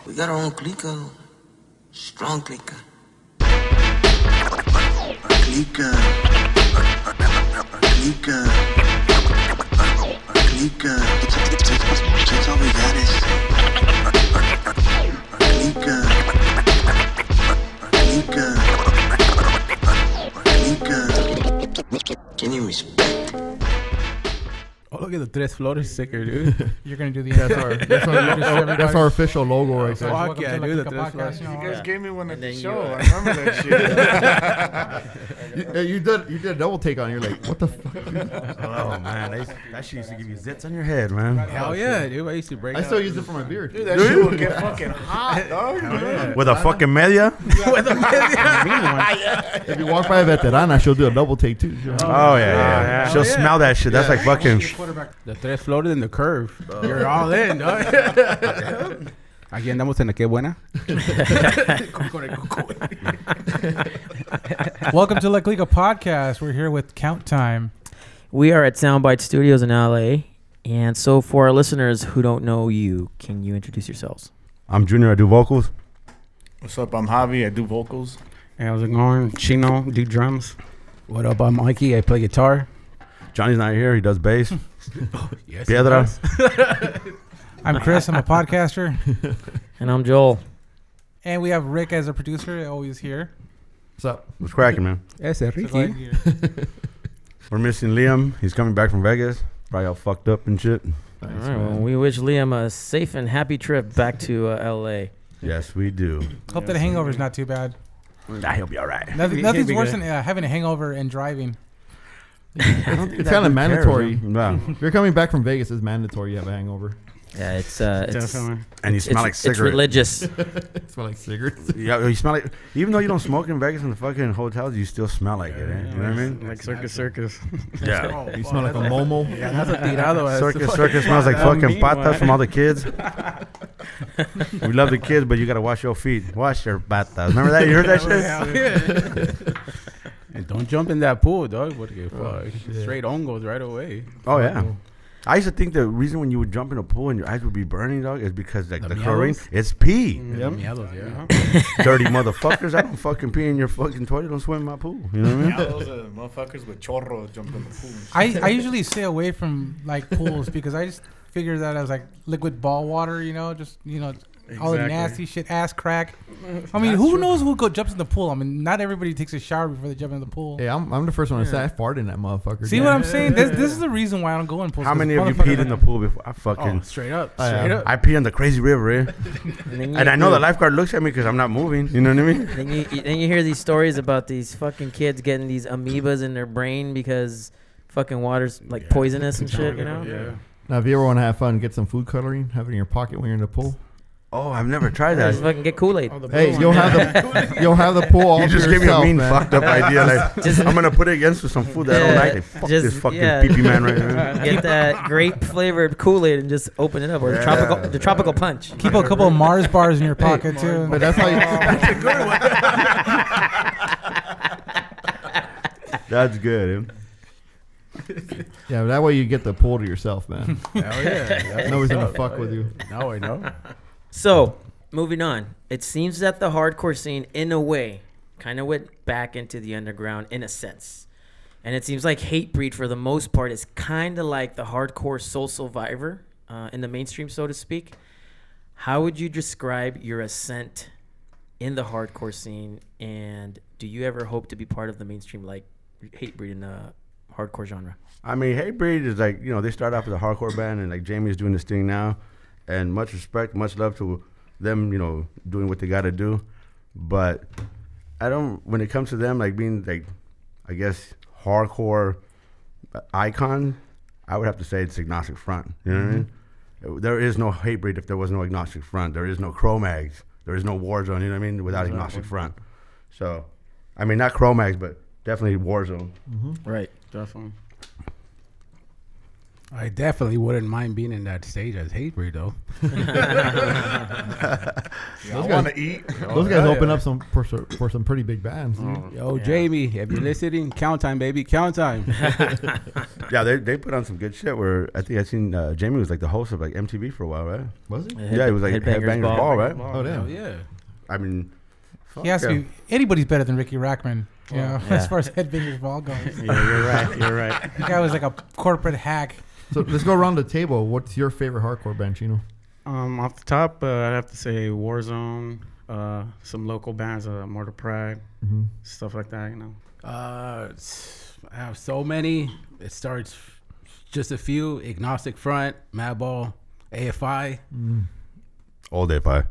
We got our own clica. Strong clica. Clica. Clica. Clica. That's all we got is Clica. Clica. Clica. Can you respect? Oh, look at the Tres Flores sticker, dude. You're gonna do the That's our official logo right there. Fuck yeah, dude. The Clica Tres podcast. Flores. You know, You guys gave me one at And the then show. you- I remember that shit. You did a double take on it. You're like, what the fuck? Oh man, that shit used to give you zits on your head, man. Hell yeah, dude. I used to break I still use it for my beard. Dude, that shit would get fucking hot, dog. With a fucking media. If you walk by Veterana, she'll do a double take too. Oh yeah. She'll smell that shit. That's like fucking. The Tres Flores and the curve. You're all in, dog. Aquí andamos en la que buena. welcome to La Clica podcast. We're here with Count Time. We are at Soundbite Studios in LA. And so for our listeners who don't know you, can you introduce yourselves? I'm Junior. I do vocals. What's up? I'm Javi. I do vocals. Hey, how's it going? Chino, do drums. What up? I'm Mikey. I play guitar. Johnny's not here. He does bass. Yes, Piedra. I'm Chris. I'm a podcaster, And I'm Joel. and we have Rick as a producer, always here. What's up? What's cracking, man? Ese So glad Ricky. you're here. We're missing Liam. He's coming back from Vegas. Probably all fucked up and shit. All right, well, we wish Liam a safe and happy trip back to LA. Yes, we do. Hope that a hangover is not too bad. He'll be all right. Nothing's be worse good. than having a hangover and driving. It's kind of mandatory. Yeah. If you're coming back from Vegas, it's mandatory you have a hangover. Yeah, it's Definitely. And you smell like it's cigarettes. religious. It smells like cigarettes. Yeah, you smell like. Even though you don't smoke in Vegas in the fucking hotels, you still smell like it. Eh? You know what I mean? Like Circus. Yeah. You smell like a momo. Yeah, that's a tirado. Circus smells like fucking patas from all the kids. We love the kids, but you gotta wash your feet. Wash your patas. Remember that? You heard that shit? And don't jump in that pool, dog. What get fucked? Straight hongos right away. Oh yeah. I used to think the reason when you would jump in a pool and your eyes would be burning, dog, is because like the chlorine. miedos? It's pee. Yep. Yeah. Dirty motherfuckers. I don't fucking pee in your fucking toilet. Don't swim in my pool. You know what I mean? Yeah, those are motherfuckers with chorros jumped in the pool. I usually stay away from like pools because I just figure that as like liquid ball water, just all the Exactly. nasty shit, ass crack. I mean, who knows who jumps in the pool? I mean, not everybody takes a shower before they jump in the pool. Hey, I'm the first one to say I farted in that motherfucker. See what I'm saying? This is the reason why I don't go in pools. How 'cause many of you motherfuckers peed in the pool before? I fucking. Oh, straight up. Straight up. I pee in the crazy river, eh? And And I know the lifeguard looks at me because I'm not moving. You know what I mean? Then you hear these stories about these fucking kids getting these amoebas in their brain because fucking water's like poisonous and shit, Yeah. Now, if you ever want to have fun, get some food coloring, have it in your pocket when you're in the pool. Oh, I've never tried Just that. fucking get Kool-Aid. Hey, you'll have the pool all You to just gave me a yourself, mean, man. fucked up idea. Like, I'm gonna put it against some food that I don't like. Like, fuck this fucking pee-pee man right now. Get that grape flavored Kool-Aid and just open it up, or the tropical punch. Keep a couple of Mars bars in your pocket too. But that's how you. That's good. Eh? Yeah, but that way you get the pool to yourself, man. Hell yeah. Nobody's gonna fuck with you. No, I know. So, moving on. It seems that the hardcore scene, in a way, kind of went back into the underground in a sense. And it seems like Hatebreed, for the most part, is kind of like the hardcore Soul Survivor in the mainstream, so to speak. How would you describe your ascent in the hardcore scene? And do you ever hope to be part of the mainstream like Hatebreed in the hardcore genre? I mean, Hatebreed is like, they start off as a hardcore band, and like Jamie's doing this thing now, and much respect, much love to them, doing what they got to do. But when it comes to them, like being like, I guess, hardcore icon, I would have to say it's Agnostic Front. You know what I mean? There is no Hatebreed if there was no Agnostic Front. There is no Cro-Mags. There is no Warzone, you know what I mean, without Agnostic Front. So, I mean, not Cro-Mags, but definitely Warzone. Right. Definitely. I definitely wouldn't mind being in that stage as Hatebreed though. I want to eat. Those guys open up for some pretty big bands. Dude. Yo, Jamie, if you're listening, count time, baby, count time. Yeah, they put on some good shit. Where I think I seen Jamie was like the host of like MTV for a while, right? Was he? Yeah, he was like Headbangers Ball, right? Oh, damn. Hell yeah. I mean, He has to be. Anybody's better than Ricky Rackman. You know, Yeah. as far as Headbangers Ball goes. Yeah, you're right. You're right. The guy was like a corporate hack. So let's go around the table. What's your favorite hardcore band, Chino? Off the top, I'd have to say Warzone, some local bands, Mortal Pride, stuff like that, you know. I have so many. It starts just a few: Agnostic Front, Madball, AFI. Old AFI,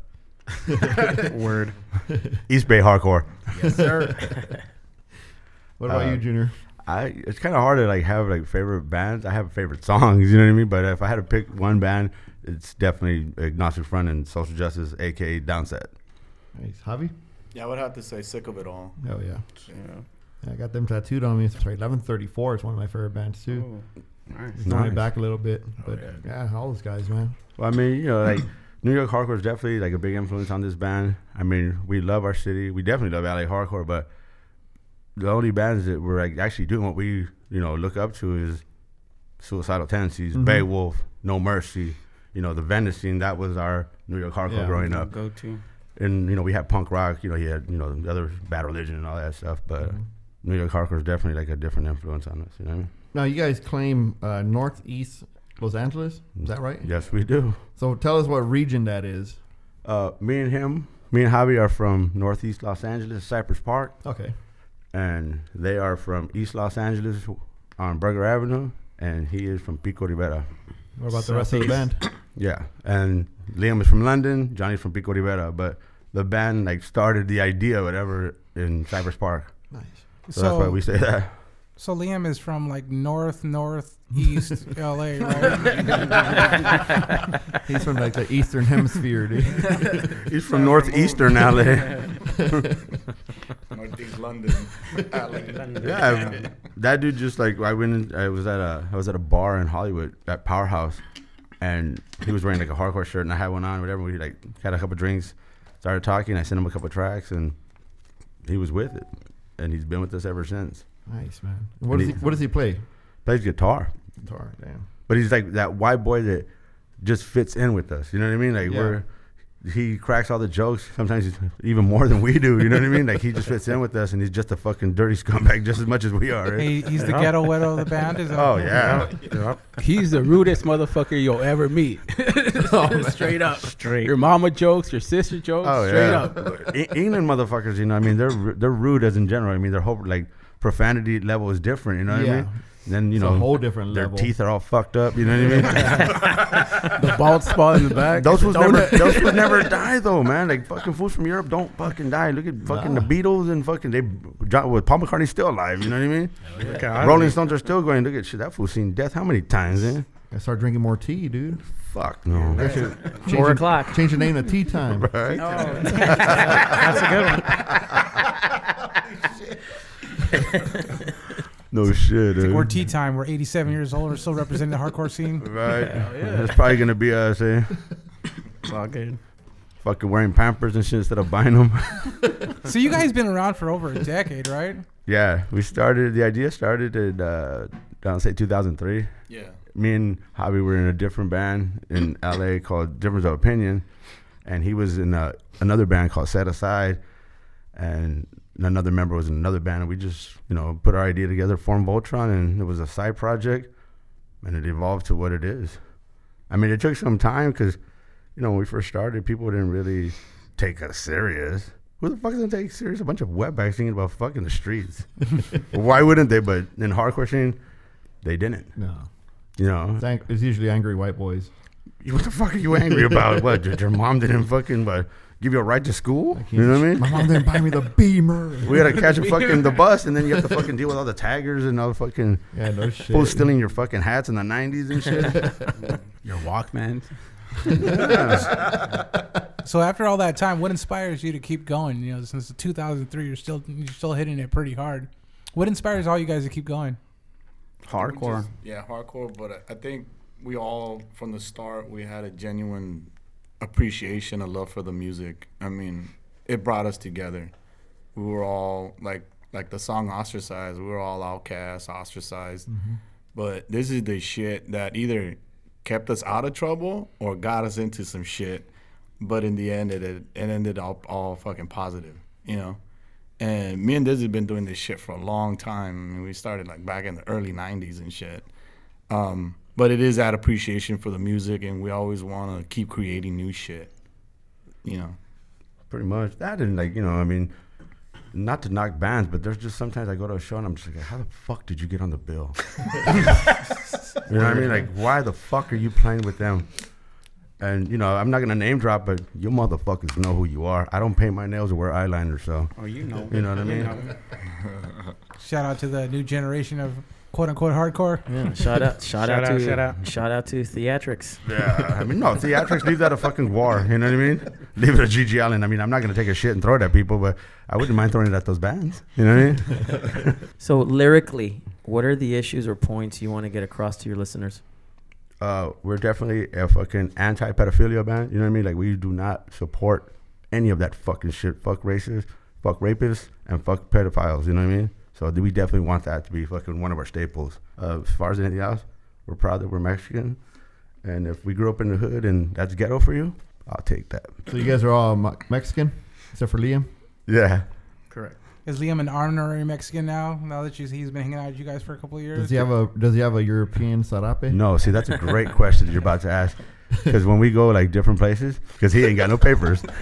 Word. East Bay Hardcore. Yes, sir. What about you, Junior? It's kind of hard to like have like favorite bands. I have favorite songs, you know what I mean. But if I had to pick one band, it's definitely Agnostic Front and Social Justice, aka Downset. Nice. Javi? Yeah, I would have to say Sick of It All. Hell yeah. Yeah. I got them tattooed on me. Sorry, 1134 is one of my favorite bands too. Nice. It's going back a little bit, but yeah, all those guys, man. Well, I mean, you know, like New York hardcore is definitely like a big influence on this band. I mean, we love our city. We definitely love LA hardcore, but the only bands that we're like actually doing what we, you know, look up to is Suicidal Tendencies, Beowulf, No Mercy. You know, the Venice scene, that was our New York hardcore growing up. Go to. And, you know, we had punk rock, you know, he had, you know, the other Bad Religion and all that stuff, but New York hardcore is definitely like a different influence on us, you know what I mean? Now, you guys claim Northeast Los Angeles. Is that right? Yes, we do. So tell us what region that is. Me and Javi are from Northeast Los Angeles, Cypress Park. Okay. And they are from East Los Angeles on Burger Avenue, and he is from Pico Rivera. What about the rest of the band? Yeah, and Liam is from London, Johnny's from Pico Rivera, but the band like started the idea, whatever, in Cypress Park. Nice. So that's why we say that. So Liam is from like northeast LA, right? He's from like the Eastern Hemisphere, dude. He's from Northeastern LA. Northeast London. Yeah, that dude just like I was at a bar in Hollywood at Powerhouse, and he was wearing like a hardcore shirt, and I had one on, whatever. We like had a couple drinks, started talking. I sent him a couple tracks, and he was with it, and he's been with us ever since. Nice, man. What does he play? Plays guitar. Guitar, damn. But he's like that white boy that just fits in with us. You know what I mean? Like he cracks all the jokes. Sometimes he's even more than we do. You know what I mean? Like he just fits in with us, and he's just a fucking dirty scumbag just as much as we are. Right? He's the ghetto weirdo of the band. Is that Yeah. He's the rudest motherfucker you'll ever meet. Straight up. Straight. Your mama jokes, your sister jokes, straight up. England motherfuckers, you know, I mean, they're rude as in general. I mean, their whole like profanity level is different. You know what I mean? And then It's a whole different their level. teeth are all fucked up. You know what I mean? The bald spot in the back. Those fools never die though, man. Like fucking fools from Europe don't fucking die. Look at fucking the Beatles and fucking Paul McCartney's still alive. You know what I mean? Rolling Stones are still going. Look at shit. That fool's seen death how many times? Eh? I start drinking more tea, dude. Fuck no. 4 o'clock. Change the name to Tea Time. Right? That's a good one. No shit, dude. We're tea time. We're 87 years old. We're still representing the hardcore scene. Right? It's probably gonna be us, eh? It's all good. Fucking wearing Pampers and shit instead of buying them. So you guys been around for over a decade, right? Yeah, the idea started in, say 2003. Yeah. Me and Javi were in a different band in LA called Difference of Opinion, and he was in another band called Set Aside, and another member was in another band, and we just, you know, put our idea together, formed Voltron, and it was a side project, and it evolved to what it is. I mean, it took some time because, you know, when we first started, people didn't really take us serious. Who the fuck is gonna take serious a bunch of wetbacks singing about fucking the streets? Why wouldn't they? But in hardcore scene, they didn't. No. You know, It's usually angry white boys. what the fuck are you angry about? What, your mom didn't fucking give you a ride to school? You know what I mean? My mom didn't buy me the Beamer. We had to catch a fucking the bus, and then you have to fucking deal with all the taggers and all the fucking Yeah, no shit. fools stealing your fucking hats in the 90s and shit. Your Walkman. So after all that time, what inspires you to keep going? You know, since 2003, you're still hitting it pretty hard. What inspires all you guys to keep going? Hardcore. Hardcore. But I think we all, from the start, we had a genuine appreciation, a love for the music. I mean, it brought us together. We were all like the song Ostracized. We were all outcasts, ostracized. Mm-hmm. But this is the shit that either kept us out of trouble or got us into some shit. But in the end, it ended up all fucking positive, you know? And me and Dizzy have been doing this shit for a long time. I mean, we started like back in the early 90s and shit. But it is that appreciation for the music, and we always want to keep creating new shit, you know? Pretty much. That and like, you know, I mean, not to knock bands, but there's just sometimes I go to a show and I'm just like, how the fuck did you get on the bill? You know what I mean? Like, why the fuck are you playing with them? And, you know, I'm not going to name drop, but you motherfuckers know who you are. I don't paint my nails or wear eyeliner, so. Oh, you know. You know what I mean? Shout out to the new generation of quote unquote hardcore. Yeah, shout out to Theatrics. Yeah, I mean, no, Theatrics, leave that a fucking war. You know what I mean? Leave it to Gigi Allen. I mean, I'm not going to take a shit and throw it at people, but I wouldn't mind throwing it at those bands. You know what I mean? So, lyrically, what are the issues or points you want to get across to your listeners? We're definitely a fucking anti-pedophilia band. You know what I mean? Like, we do not support any of that fucking shit. Fuck racists, fuck rapists, and fuck pedophiles. You know what I mean? So we definitely want that to be fucking one of our staples. As far as anything else, we're proud that we're Mexican. And if we grew up in the hood and that's ghetto for you, I'll take that. So you guys are all Mexican, except for Liam? Yeah. Correct. Is Liam an honorary Mexican now that he's been hanging out with you guys for a couple of years? Does he have a European sarape? No, see, that's a great question that you're about to ask. Because when we go like different places, because he ain't got no papers. He's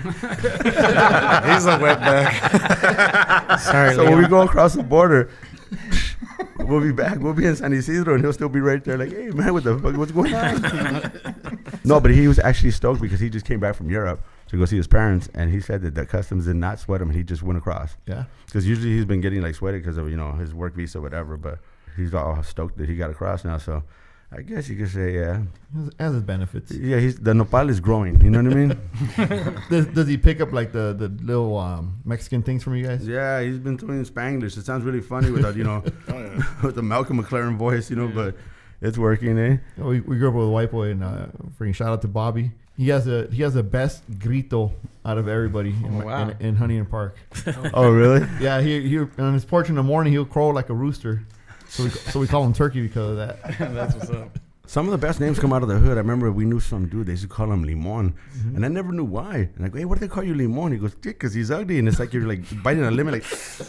a wetback. Sorry, So when we go across the border, we'll be back. We'll be in San Isidro, and he'll still be right there like, hey, man, what the fuck? What's going on? No, but he was actually stoked because he just came back from Europe to go see his parents, and he said that the customs did not sweat him, and he just went across. Yeah. Because usually he's been getting like sweated because of, you know, his work visa or whatever, but he's all stoked that he got across now, so I guess you could say, yeah. Has his benefits. Yeah, the nopal is growing, you know what I mean? Does he pick up like the little Mexican things from you guys? Yeah, he's been doing Spanglish. It sounds really funny without, you know, with the Malcolm McLaren voice, you know, but it's working, eh? We grew up with a white boy, and freaking shout out to Bobby. He has the best grito out of everybody in Huntington Park. Oh, really? Yeah, he on his porch in the morning he'll crow like a rooster. So we call him Turkey because of that. That's what's up. Some of the best names come out of the hood. I remember we knew some dude, they used to call him Limon. Mm-hmm. And I never knew why. And I go, hey, what do they call you Limon? He goes, yeah, because he's ugly. And it's like you're like biting a lemon like.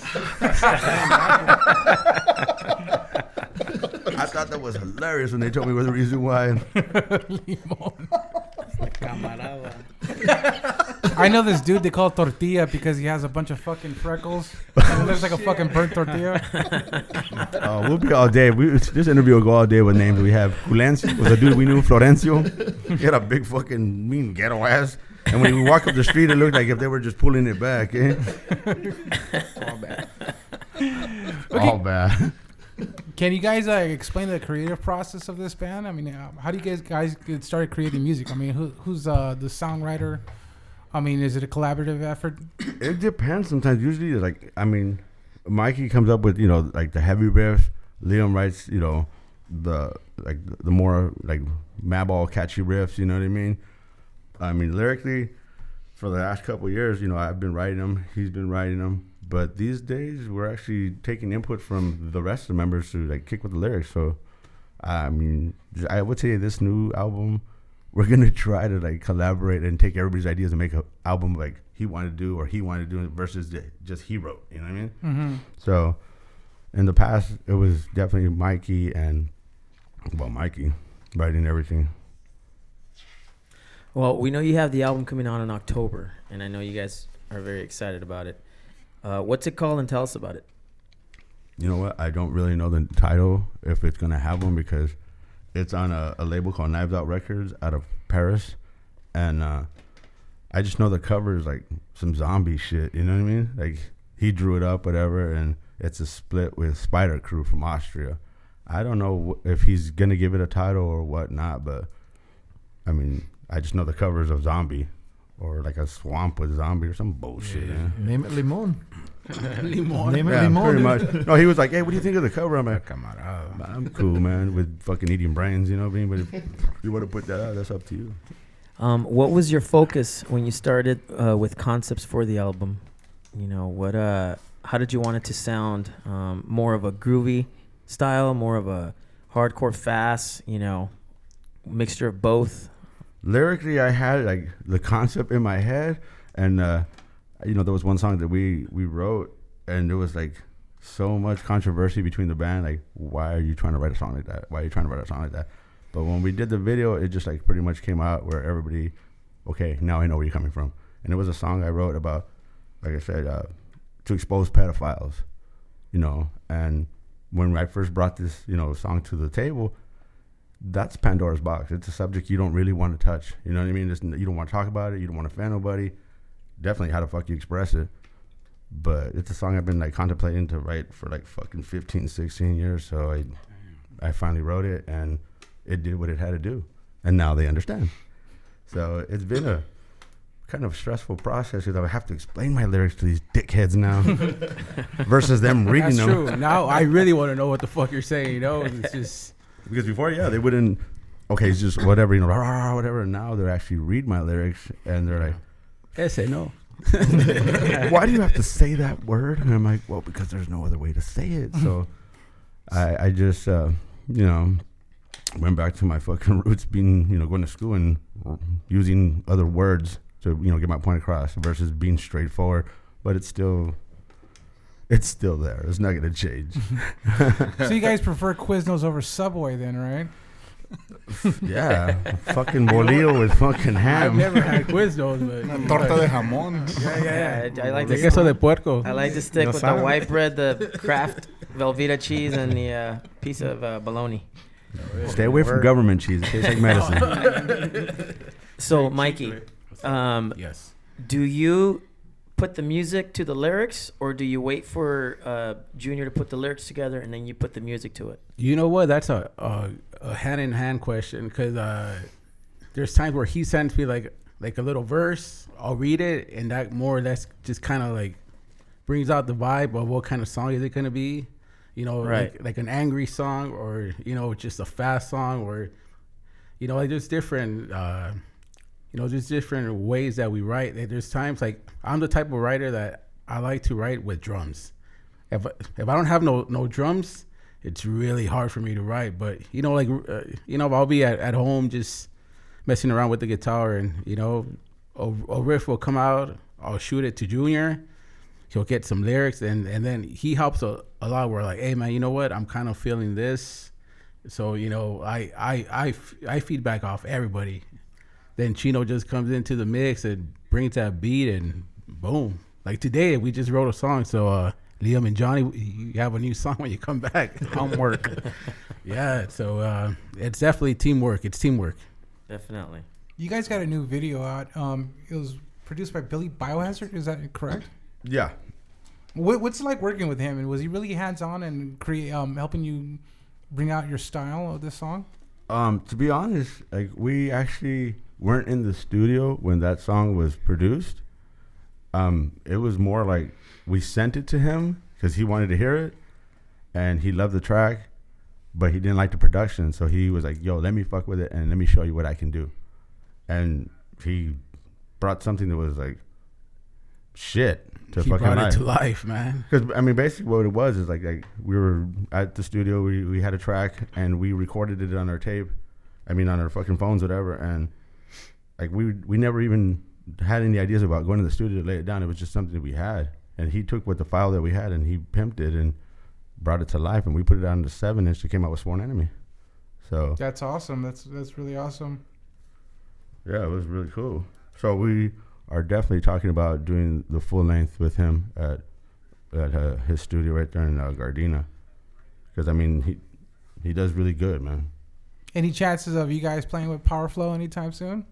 I thought that was hilarious when they told me what the reason why. Limon. I know this dude they call Tortilla because he has a bunch of fucking freckles. It looks like a fucking burnt tortilla. We'll be all day. This interview will go all day with names. We have Julencio, was a dude we knew, Florencio. He had a big fucking mean ghetto ass. And when we walk up the street, it looked like if they were just pulling it back. Eh? All bad. All bad. Can you guys explain the creative process of this band? I mean, how do you guys get started creating music? I mean, who's the songwriter? I mean, is it a collaborative effort? It depends. Sometimes, usually, like, I mean, Mikey comes up with, you know, like the heavy riffs. Liam writes, you know, the more like madball catchy riffs. You know what I mean? I mean, lyrically, for the last couple of years, you know, I've been writing them. He's been writing them. But these days, we're actually taking input from the rest of the members to like kick with the lyrics. So, I mean, I would say this new album, we're gonna try to like collaborate and take everybody's ideas and make an album like he wanted to do or he wanted to do versus just he wrote. You know what I mean? Mm-hmm. So, in the past, it was definitely Mikey writing everything. Well, we know you have the album coming out in October, and I know you guys are very excited about it. What's it called, and tell us about it? You know what? I don't really know the title, if it's going to have one, because it's on a label called Knives Out Records out of Paris. And I just know the cover is like some zombie shit. You know what I mean? Like, he drew it up, whatever, and it's a split with Spider Crew from Austria. I don't know if he's going to give it a title or whatnot, but, I mean, I just know the cover is of zombie. Or like a swamp with zombie or some bullshit. Yeah. Name it Limon. Limon. Yeah, Limon, pretty dude. much. No, he was like, "Hey, what do you think of the cover?" I'm like, Camarada. "I'm cool, man, with fucking eating brains, you know what I mean? But if you want to put that out, that's up to you." What was your focus when you started with concepts for the album? You know, what? How did you want it to sound? More of a groovy style, more of a hardcore fast, you know, mixture of both? Lyrically, I had like the concept in my head, and you know, there was one song that we wrote, and there was like so much controversy between the band. Like, why are you trying to write a song like that? Why are you trying to write a song like that? But when we did the video, it just like pretty much came out where everybody, okay, now I know where you're coming from. And it was a song I wrote about, like I said, to expose pedophiles, you know. And when I first brought this, you know, song to the table, that's Pandora's box. It's a subject you don't really want to touch. You know what I mean? You don't want to talk about it. You don't want to offend nobody. Definitely how the fuck you express it. But it's a song I've been like contemplating to write for like fucking 15, 16 years. So I finally wrote it, and it did what it had to do. And now they understand. So it's been a kind of stressful process because I have to explain my lyrics to these dickheads now versus them reading That's them. true. Now I really want to know what the fuck you're saying, you know? It's just... Because before, yeah, they wouldn't, okay, it's just whatever, you know, rah, rah, rah, whatever. And now they actually read my lyrics, and they're like, Ese no. why do you have to say that word? And I'm like, well, because there's no other way to say it. So I just, you know, went back to my fucking roots, being, you know, going to school and using other words to, you know, get my point across versus being straightforward. But it's still there. It's not going to change. So you guys prefer Quiznos over Subway then, right? Yeah. Fucking bolillo with fucking ham. I've never had Quiznos, but... Torta de jamón. Yeah, I like De to queso de puerco. I like to stick No with sabe. the white bread, the Kraft Velveeta cheese, and the piece of bologna. Stay away from government cheese. It tastes like medicine. So, Mikey, Yes. do you put the music to the lyrics, or do you wait for Junior to put the lyrics together and then you put the music to it? You know what? That's a hand-in-hand question, because there's times where he sends me like a little verse. I'll read it, and that more or less just kind of like brings out the vibe of what kind of song is it going to be. You know, Right. like an angry song, or, you know, just a fast song, or, you know, like there's different, you know, there's different ways that we write. There's times like I'm the type of writer that I like to write with drums. If I don't have no drums, it's really hard for me to write. But, you know, like, you know, I'll be at home just messing around with the guitar, and, you know, a riff will come out. I'll shoot it to Junior. He'll get some lyrics, and then he helps a lot. We're like, hey, man, you know what? I'm kind of feeling this. So, you know, I feedback off everybody. Then Chino just comes into the mix and brings that beat, and boom. Like today, we just wrote a song. So, Liam and Johnny, you have a new song when you come back. Homework. Yeah, so it's definitely teamwork. It's teamwork. Definitely. You guys got a new video out. It was produced by Billy Biohazard. Is that correct? Yeah. What's it like working with him? And was he really hands-on and helping you bring out your style of this song? To be honest, like we actually weren't in the studio when that song was produced. It was more like we sent it to him because he wanted to hear it, and he loved the track, but he didn't like the production. So he was like, "Yo, let me fuck with it and let me show you what I can do." And he brought something that was like shit to He fucking brought life. it to life, man. Because I mean, basically, what it was is like we were at the studio. We had a track and we recorded it on our tape. I mean, on our fucking phones, whatever. And like we never even had any ideas about going to the studio to lay it down. It was just something that we had. And he took the file that we had and he pimped it and brought it to life. And we put it on the 7-inch. It came out with Sworn Enemy. So That's awesome. That's really awesome. yeah, it was really cool. So we are definitely talking about doing the full length with him at his studio right there in Gardena, because I mean he does really good, man. Any chances of you guys playing with Power Flow anytime soon?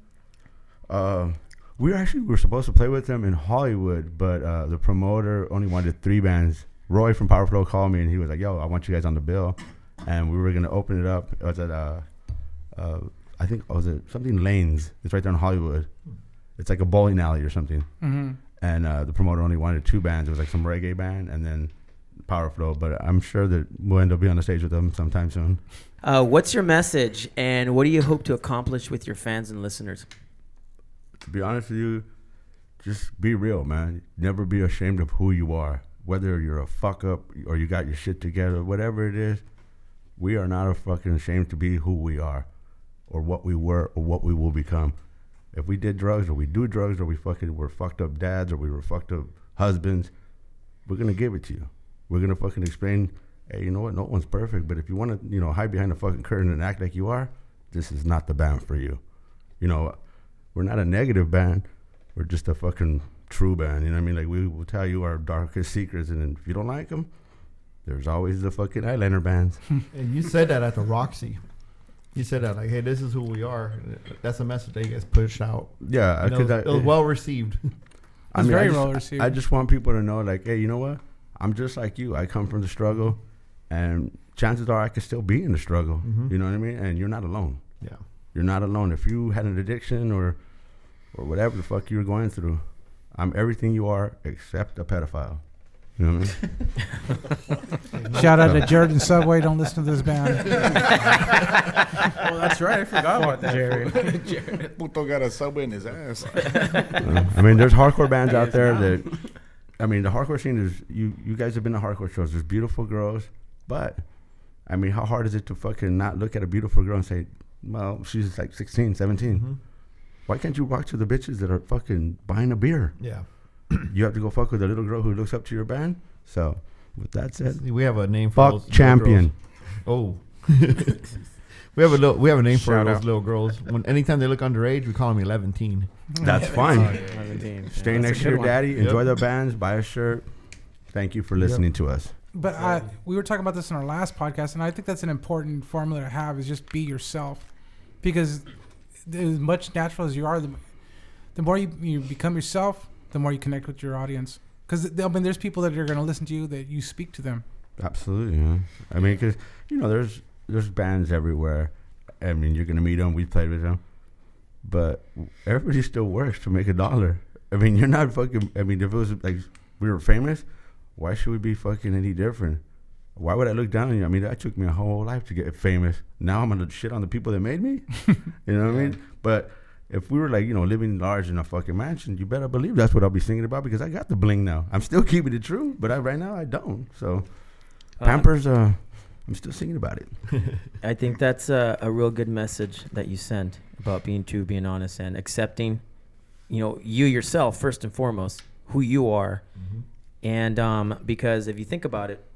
We were supposed to play with them in Hollywood, but the promoter only wanted 3 bands. Roy from Power Flow called me and he was like, "Yo, I want you guys on the bill," and we were gonna open it up. It was at I think was it something Lanes? It's right there in Hollywood. It's like a bowling alley or something. Mm-hmm. and the promoter only wanted 2 bands. It was like some reggae band and then Power Flow. But I'm sure that we'll end up being on the stage with them sometime soon. What's your message, and what do you hope to accomplish with your fans and listeners? To be honest with you, just be real, man. Never be ashamed of who you are. Whether you're a fuck up or you got your shit together, whatever it is, we are not fucking ashamed to be who we are or what we were or what we will become. If we did drugs or we do drugs or we fucking were fucked up dads or we were fucked up husbands, we're going to give it to you. We're going to fucking explain, hey, you know what? No one's perfect, but if you want to, you know, hide behind the fucking curtain and act like you are, this is not the band for you. You know, we're not a negative band. We're just a fucking true band. You know what I mean? Like, we will tell you our darkest secrets, and then if you don't like them, there's always the fucking eyeliner bands. And you said that at the Roxy. You said that, like, hey, this is who we are. That's a message that you guys pushed out. Yeah. You know, it was well received. It's very well received. I just want people to know, like, hey, you know what? I'm just like you. I come from the struggle, and chances are I could still be in the struggle. Mm-hmm. You know what I mean? And you're not alone. Yeah. You're not alone. If you had an addiction or whatever the fuck you were going through, I'm everything you are except a pedophile. You know what I mean? Shout out to Jared and Subway. Don't listen to this band. Well, that's right. I forgot about that. Jared. Puto got a Subway in his ass. I mean, there's hardcore bands out there that, I mean, the hardcore scene is, you guys have been to hardcore shows. There's beautiful girls, but, I mean, how hard is it to fucking not look at a beautiful girl and say, well, she's like 16, 17. Mm-hmm. Why can't you walk to the bitches that are fucking buying a beer? Yeah. You have to go fuck with a little girl who looks up to your band? So, with that said, we have a name for fuck those champion. Oh. we have a name for Shout those out. little girls. Anytime they look underage, we call them 11-teen. That's fine. 17. Stay Yeah, next that's a to your good one. daddy. Enjoy the bands. Buy a shirt. Thank you for listening to us. But we were talking about this in our last podcast, and I think that's an important formula to have, is just be yourself. Because as much natural as you are, the more you become yourself, the more you connect with your audience. Because I mean, there's people that are going to listen to you that you speak to them. Absolutely, yeah. I mean, because, you know, there's bands everywhere. I mean, you're going to meet them. We played with them. But everybody still works to make $1. I mean, you're not fucking... I mean, if it was like we were famous, why should we be fucking any different? Why would I look down on you? I mean, that took me a whole life to get famous. Now I'm going to shit on the people that made me? You know what I mean? But if we were like, you know, living large in a fucking mansion, you better believe that's what I'll be singing about, because I got the bling now. I'm still keeping it true, but right now I don't. So, Pampers, I'm still singing about it. I think that's a real good message that you send about being true, being honest, and accepting, you know, you yourself, first and foremost, who you are. Mm-hmm. And because if you think about it,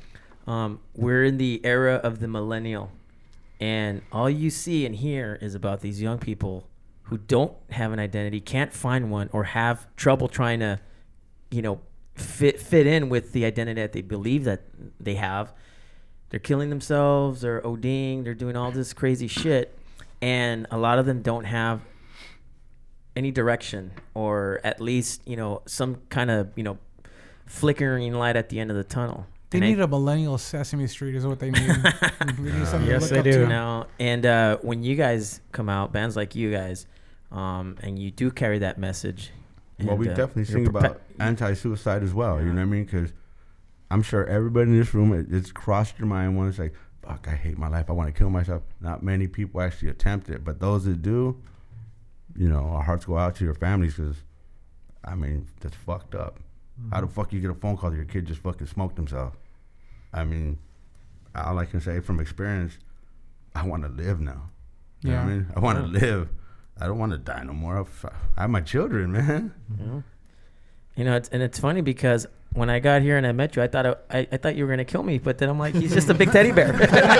we're in the era of the millennial, and all you see and hear is about these young people who don't have an identity, can't find one, or have trouble trying to, you know, fit in with the identity that they believe that they have. They're killing themselves, they're ODing, they're doing all this crazy shit, and a lot of them don't have any direction, or at least, you know, some kind of, you know, flickering light at the end of the tunnel. They need a millennial Sesame Street is what they need. They need something Yes, to they look up do. to. Now, and when you guys come out, bands like you guys, and you do carry that message. Well, we definitely you're sing about anti-suicide as well. You know what I mean? Because I'm sure everybody in this room, it's crossed your mind once, like, fuck, I hate my life. I want to kill myself. Not many people actually attempt it, but those that do, you know, our hearts go out to your families, because, I mean, that's fucked up. How the fuck you get a phone call that your kid just fucking smoked himself? I mean, all I can say from experience, I want to live now. You know what I mean? I want to live. I don't want to die no more. I have my children, man. Yeah. You know, it's funny because when I got here and I met you, I thought you were gonna kill me, but then I'm like, he's just a big teddy bear.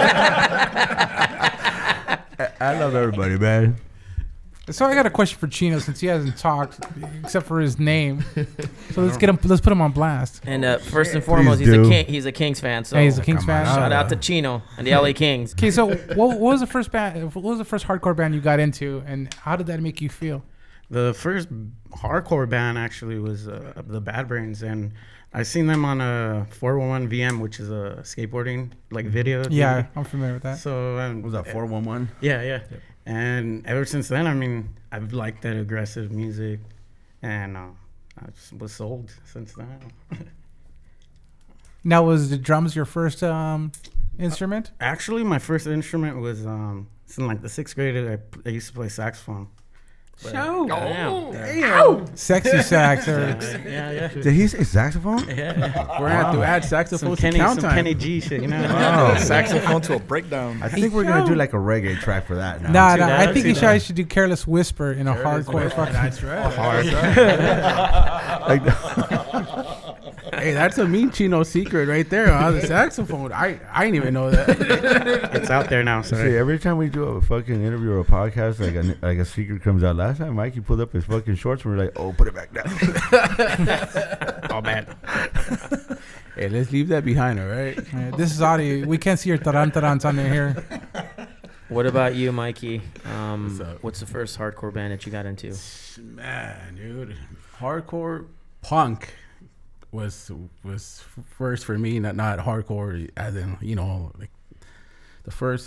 I love everybody, man. So I got a question for Chino, since he hasn't talked except for his name. So let's put him on blast. And first and foremost, he's a Kings fan. So Hey, he's a Kings fan. Shout out to Chino and the LA Kings. Okay, so what was the first band? What was the first hardcore band you got into, and how did that make you feel? The first hardcore band actually was the Bad Brains, and I seen them on a 411 VM, which is a skateboarding like video. Yeah, I'm familiar with that. So Was that 411? Yeah. Yep. And ever since then, I mean, I've liked that aggressive music, and I just was sold since then. Now, was the drums your first instrument? Actually, my first instrument was it's in like the 6th grade. I used to play saxophone. Show. Sexy sax. Or Yeah. Did he say saxophone? Yeah. We're gonna have to add saxophone to count time. Kenny G shit, you know? Oh, Saxophone to a breakdown. I think we're gonna do like a reggae track for that now. Nah, that, I think see you guys should do Careless Whisper in a hardcore fucking. That's right. Like, Hey, that's a mean Chino secret right there. The saxophone. I didn't even know that. It's out there now, see, sorry. every time we do a fucking interview or a podcast, like a secret comes out. Last time Mikey pulled up his fucking shorts and we're like, oh, put it back down. All bad. Hey, let's leave that behind, all right? Yeah, this is audio. We can't see your tarantarans on here. What about you, Mikey? What's up? What's the first hardcore band that you got into? Man, dude, hardcore punk was first for me. Not hardcore, as in like the first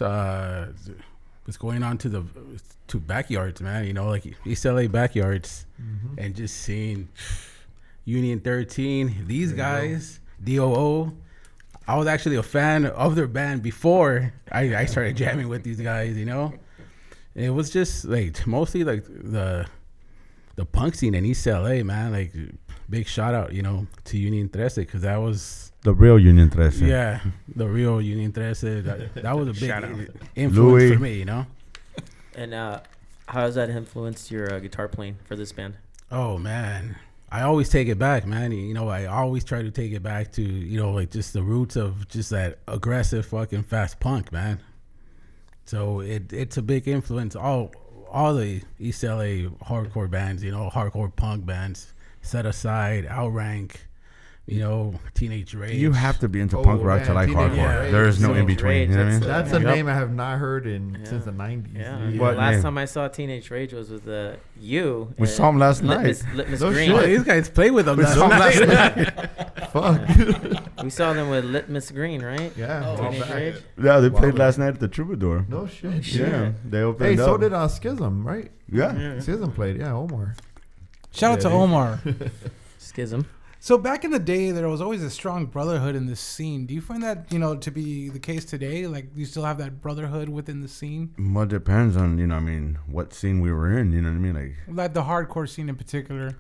was going on to backyards, man. Like East LA backyards, and just seeing Union 13. These guys, DOO. I was actually a fan of their band before I started jamming with these guys. It was just like mostly like the punk scene in East LA, man. Like big shout out, to Union 13, because that was The real Union 13. yeah, the real Union 13. That was a big Shout out. influence Louis. for me, And how has that influenced your guitar playing for this band? Oh man, I always take it back, man. I always try to take it back to like just the roots of just that aggressive fucking fast punk, man. So it's a big influence. All the East LA hardcore bands, hardcore punk bands, Set Aside, Outrank, Teenage Rage. You have to be into punk rock to like Teenage hardcore. Rage. There is no Teenage in between. Rage, You know what I mean? That's a name I have not heard since the 90s. Yeah. dude. What Last name? time I saw Teenage Rage was with We at saw him last night. Litmus No Green. Oh, these guys play with them. saw last them night. Fuck. We saw them with Litmus Green, right? Yeah. all Teenage back. Rage. Yeah, they played Wow. last night at the Troubadour. No shit. Yeah, they opened Hey, so up. did Schism, right? Yeah. Schism played. Yeah, Omar. Shout out to Omar. Schism. So back in the day, there was always a strong brotherhood in this scene. Do you find that to be the case today? Like, do you still have that brotherhood within the scene? Well, it depends on, what scene we were in. You know what I mean? Like the hardcore scene in particular.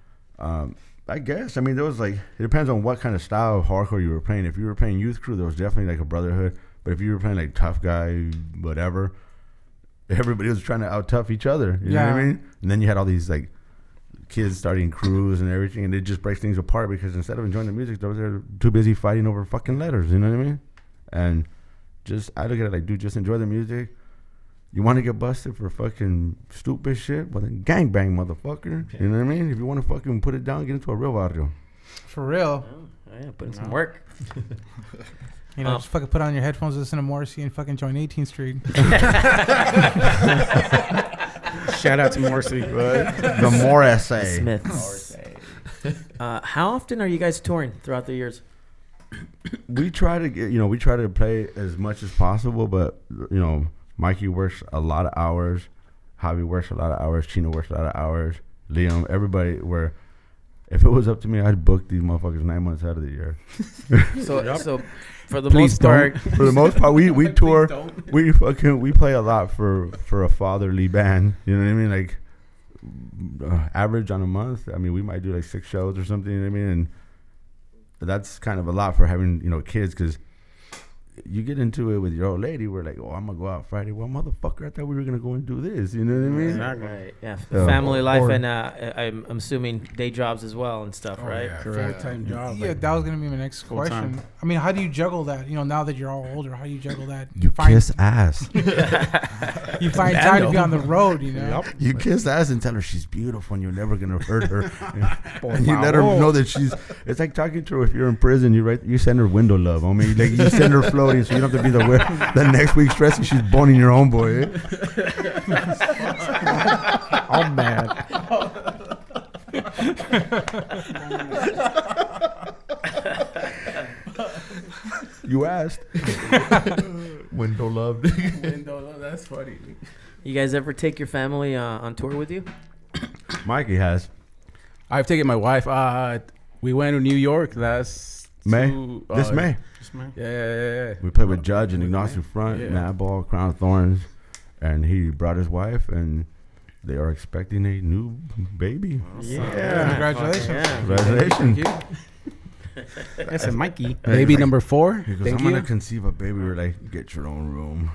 I guess. There was it depends on what kind of style of hardcore you were playing. If you were playing Youth Crew, there was definitely like a brotherhood. But if you were playing like Tough Guy, whatever, everybody was trying to out tough each other. You know what I Yeah. mean? And then you had all these like kids starting crews and everything, and it just breaks things apart because instead of enjoying the music, they're too busy fighting over fucking letters. You know what I mean? And I look at it like, dude, just enjoy the music. You want to get busted for fucking stupid shit? Well, then gangbang, motherfucker. You know what I mean? If you want to fucking put it down, get into a real barrio. For real. Oh, yeah, put in some work. Just fucking put on your headphones, listen to Morrissey, and fucking join 18th Street. Shout out to Morrissey. The more essay. Smiths. How often are you guys touring throughout the years? We try to get, we try to play as much as possible, but, Mikey works a lot of hours. Javi works a lot of hours. Chino works a lot of hours. Liam, everybody, if it was up to me, I'd book these motherfuckers 9 months out of the year. So for the Please most part, For the most part, we tour. We play a lot for a fatherly band. You know what I mean? Like average on a month. I mean, we might do like 6 shows or something. You know what I mean? And that's kind of a lot for having kids, because you get into it with your old lady. We're like, oh, I'm gonna go out Friday. Well, motherfucker, I thought we were gonna go and do this. You know what I mean? Exactly. right? Yeah, Yeah. family life, Or- and I'm assuming day jobs as well and stuff, Oh, right? yeah, Correct. full-time job. Yeah, that was gonna be my next Full question. time. I mean, how do you juggle that? Now that you're all older, how do you juggle that? You kiss ass. You find time to be on the road. You kiss ass and tell her she's beautiful and you're never gonna hurt her. And you let her know that she's. It's like talking to her if you're in prison. You send her window love. I mean, like you send her floating, so you don't have to be the next week stressing she's boning your homeboy. I'm mad. You asked. Window love. That's funny. You guys ever take your family on tour with you? Mikey has. I've taken my wife. We went to New York last May. two- This May. Yeah. We played with Judge and Ignacio Front, Yeah. Madball, Crown of Thorns, and he brought his wife, and they are expecting a new baby. Yeah. Congratulations. Yeah. Congratulations. That's a Mikey. Baby number 4. He goes, Thank I'm you. gonna conceive a baby. We're like, get your own room.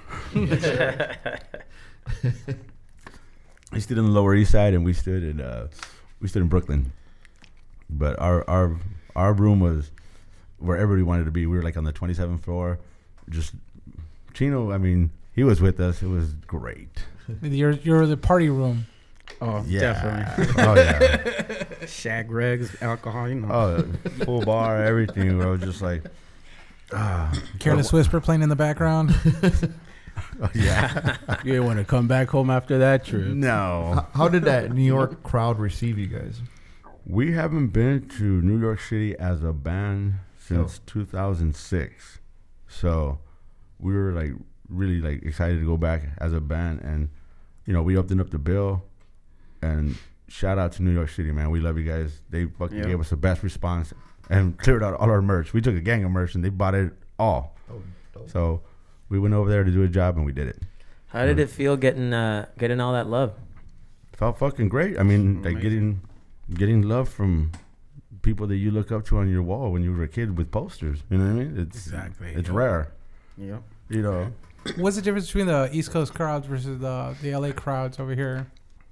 He stood in the Lower East Side, and we stood in Brooklyn. But our room was where everybody wanted to be. We were like on the 27th floor. Just Chino, I mean, he was with us. It was great. You're the party room. Oh, Yeah. definitely. Oh yeah. Shag regs, alcohol, you know. Oh, full bar, everything. I was just like, Careless Whisper playing in the background. oh, yeah. You didn't want to come back home after that trip. No. How did that New York crowd receive you guys? We haven't been to New York City as a band since 2006. So we were like really like excited to go back as a band, and you know, we opened up the bill, and shout out to New York City, man. We love you guys. They fucking gave us the best response and cleared out all our merch. We took a gang of merch and they bought it all. So we went over there to do a job and we did it. How did it feel getting all that love? Felt fucking great. I mean, like getting love from people that you look up to on your wall when you were a kid with posters. You know what I mean? It's rare. Yeah. You know. What's the difference between the East Coast crowds versus the LA crowds over here?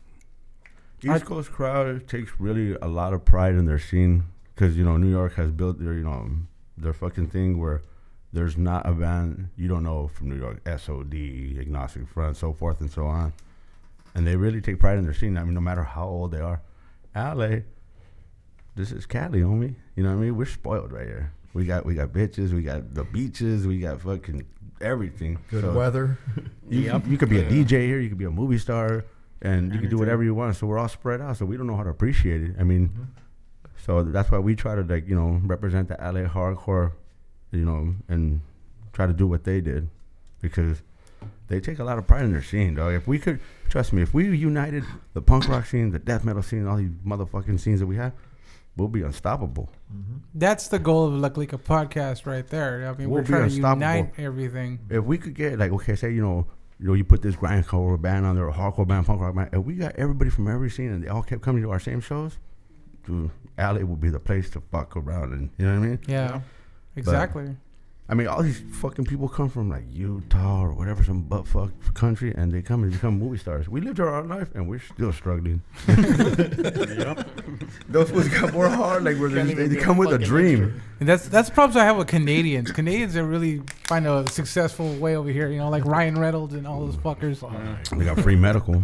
East Coast crowd takes really a lot of pride in their scene because, you know, New York has built their, you know, their fucking thing where there's not a band you don't know from New York, SOD, Agnostic Front, so forth and so on. And they really take pride in their scene. I mean, no matter how old they are. LA, this is Cali, homie. You know what I mean? We're spoiled right here. We got bitches, we got the beaches, we got fucking everything. Good weather. You could be a DJ here, you could be a movie star, and you can do whatever you want. So we're all spread out. So we don't know how to appreciate it. I mean, so that's why we try to, like, you know, represent the LA hardcore, you know, and try to do what they did, because they take a lot of pride in their scene, dog. If we could, trust me, if we united the punk rock scene, the death metal scene, all these motherfucking scenes that we have, we'll be unstoppable. That's the goal of La Clica podcast right there. I mean, We'll we're be trying to unstoppable. unite everything. If we could get, like, okay, say, you know, you put this grindcore band on there, a hardcore band, punk rock band, if we got everybody from every scene and they all kept coming to our same shows, dude, LA would be the place to fuck around, and you know what I mean? Yeah, exactly. I mean, all these fucking people come from like Utah or whatever, some butt fuck country, and they come and become movie stars. We lived our life and we're still struggling. Those fools got more hard, like where they come with a dream. And that's the problems I have with Canadians. Canadians that really find a successful way over here, you know, like Ryan Reynolds and all those fuckers. They got free medical.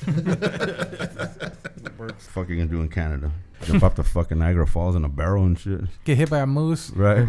Fucking gonna do in Canada. Jump up the fucking Niagara Falls in a barrel and shit. Get hit by a moose. Right.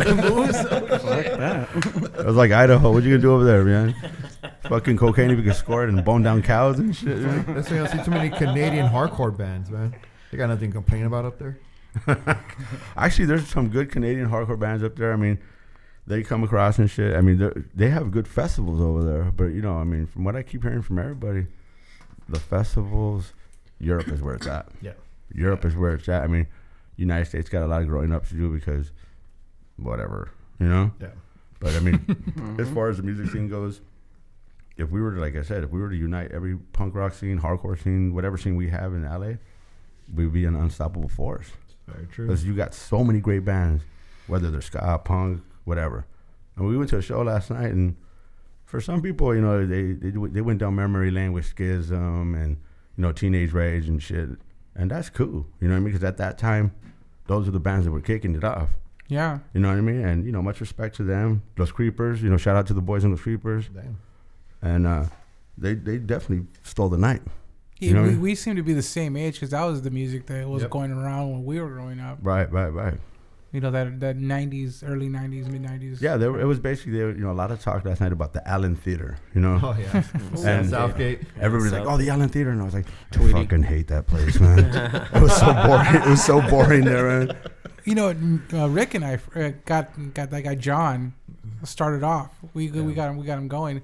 It was like Idaho. What you gonna do over there, man? Fucking cocaine if you can score it and bone down cows and shit. Man. That's why I don't see too many Canadian hardcore bands, man. They got nothing to complain about up there. Actually, there's some good Canadian hardcore bands up there. I mean, they come across and shit. I mean, they have good festivals over there. But, you know, I mean, from what I keep hearing from everybody, the festivals, Europe is where it's at. Yeah. Europe is where it's at. I mean, United States got a lot of growing up to do because whatever, you know? Yeah. But, I mean, as far as the music scene goes, if we were to, like I said, if we were to unite every punk rock scene, hardcore scene, whatever scene we have in LA, we'd be an unstoppable force. Very true. Because you got so many great bands, whether they're ska, punk, whatever. And we went to a show last night, and for some people, you know, they went down memory lane with Schism and, you know, Teenage Rage and shit. And that's cool, you know what I mean? Because at that time, those are the bands that were kicking it off. Yeah. You know what I mean? And, you know, much respect to them. Los Creepers, you know, shout out to the boys in Los Creepers. Damn. And they definitely stole the night. Yeah, You know what I mean? we seem to be the same age because that was the music that was going around when we were growing up. Right. You know, that 90s, early 90s, mid 90s. Yeah, it was basically, you know, a lot of talk last night about the Allen Theater, you know? Oh, yeah. And Southgate. Everybody's like, oh, the Allen Theater. And I was like, I fucking hate that place, man. It was so boring. It was so boring there, man. You know, Rick and I got that guy John started off. We got him going.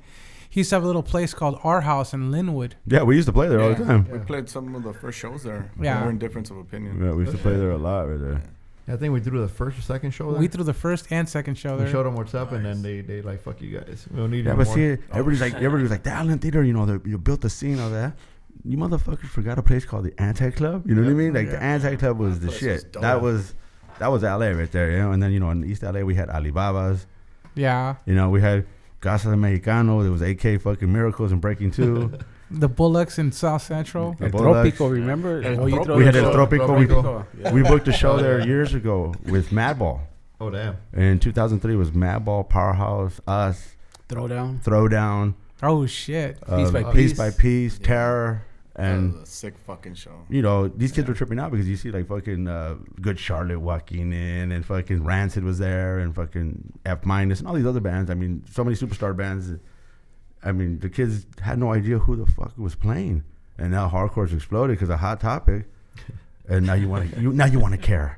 he used to have a little place called Our House in Linwood. Yeah, we used to play there all the time. We played some of the first shows there. Yeah. We were in difference of opinion. Yeah, we used to play there a lot right there. I think we threw the first or second show there. We threw the first and second show there. We showed them what's up, and then they like, fuck you guys. We don't need Yeah, you but more. see, everybody was like, the Allen Theater, you know, you built the scene of that. You motherfuckers forgot a place called the Anti-Club. You know what I mean? Like, the Anti-Club was the place shit. was dope. That was LA right there, you know? And then, you know, in East LA, we had Alibaba's. Yeah. You know, we had Casa de Mexicano. There was AK fucking Miracles and Breaking 2. The Bullocks in South Central. The El Bullocks. Tropico, remember? El Oh, you Tropico. throw We the had El show- Tropico. We booked a show there years ago with Madball. Oh, damn. In 2003, it was Madball, Powerhouse, us, Throwdown. Throwdown, Oh, shit. Piece by Piece Piece. by Piece, Terror, And and a sick fucking show. you know these kids were tripping out because you see like fucking Good Charlotte walking in, and fucking Rancid was there, and fucking F Minus, and all these other bands. I mean, so many superstar bands. I mean, the kids had no idea who the fuck was playing, and now hardcore's exploded because of Hot Topic. And now you want to care.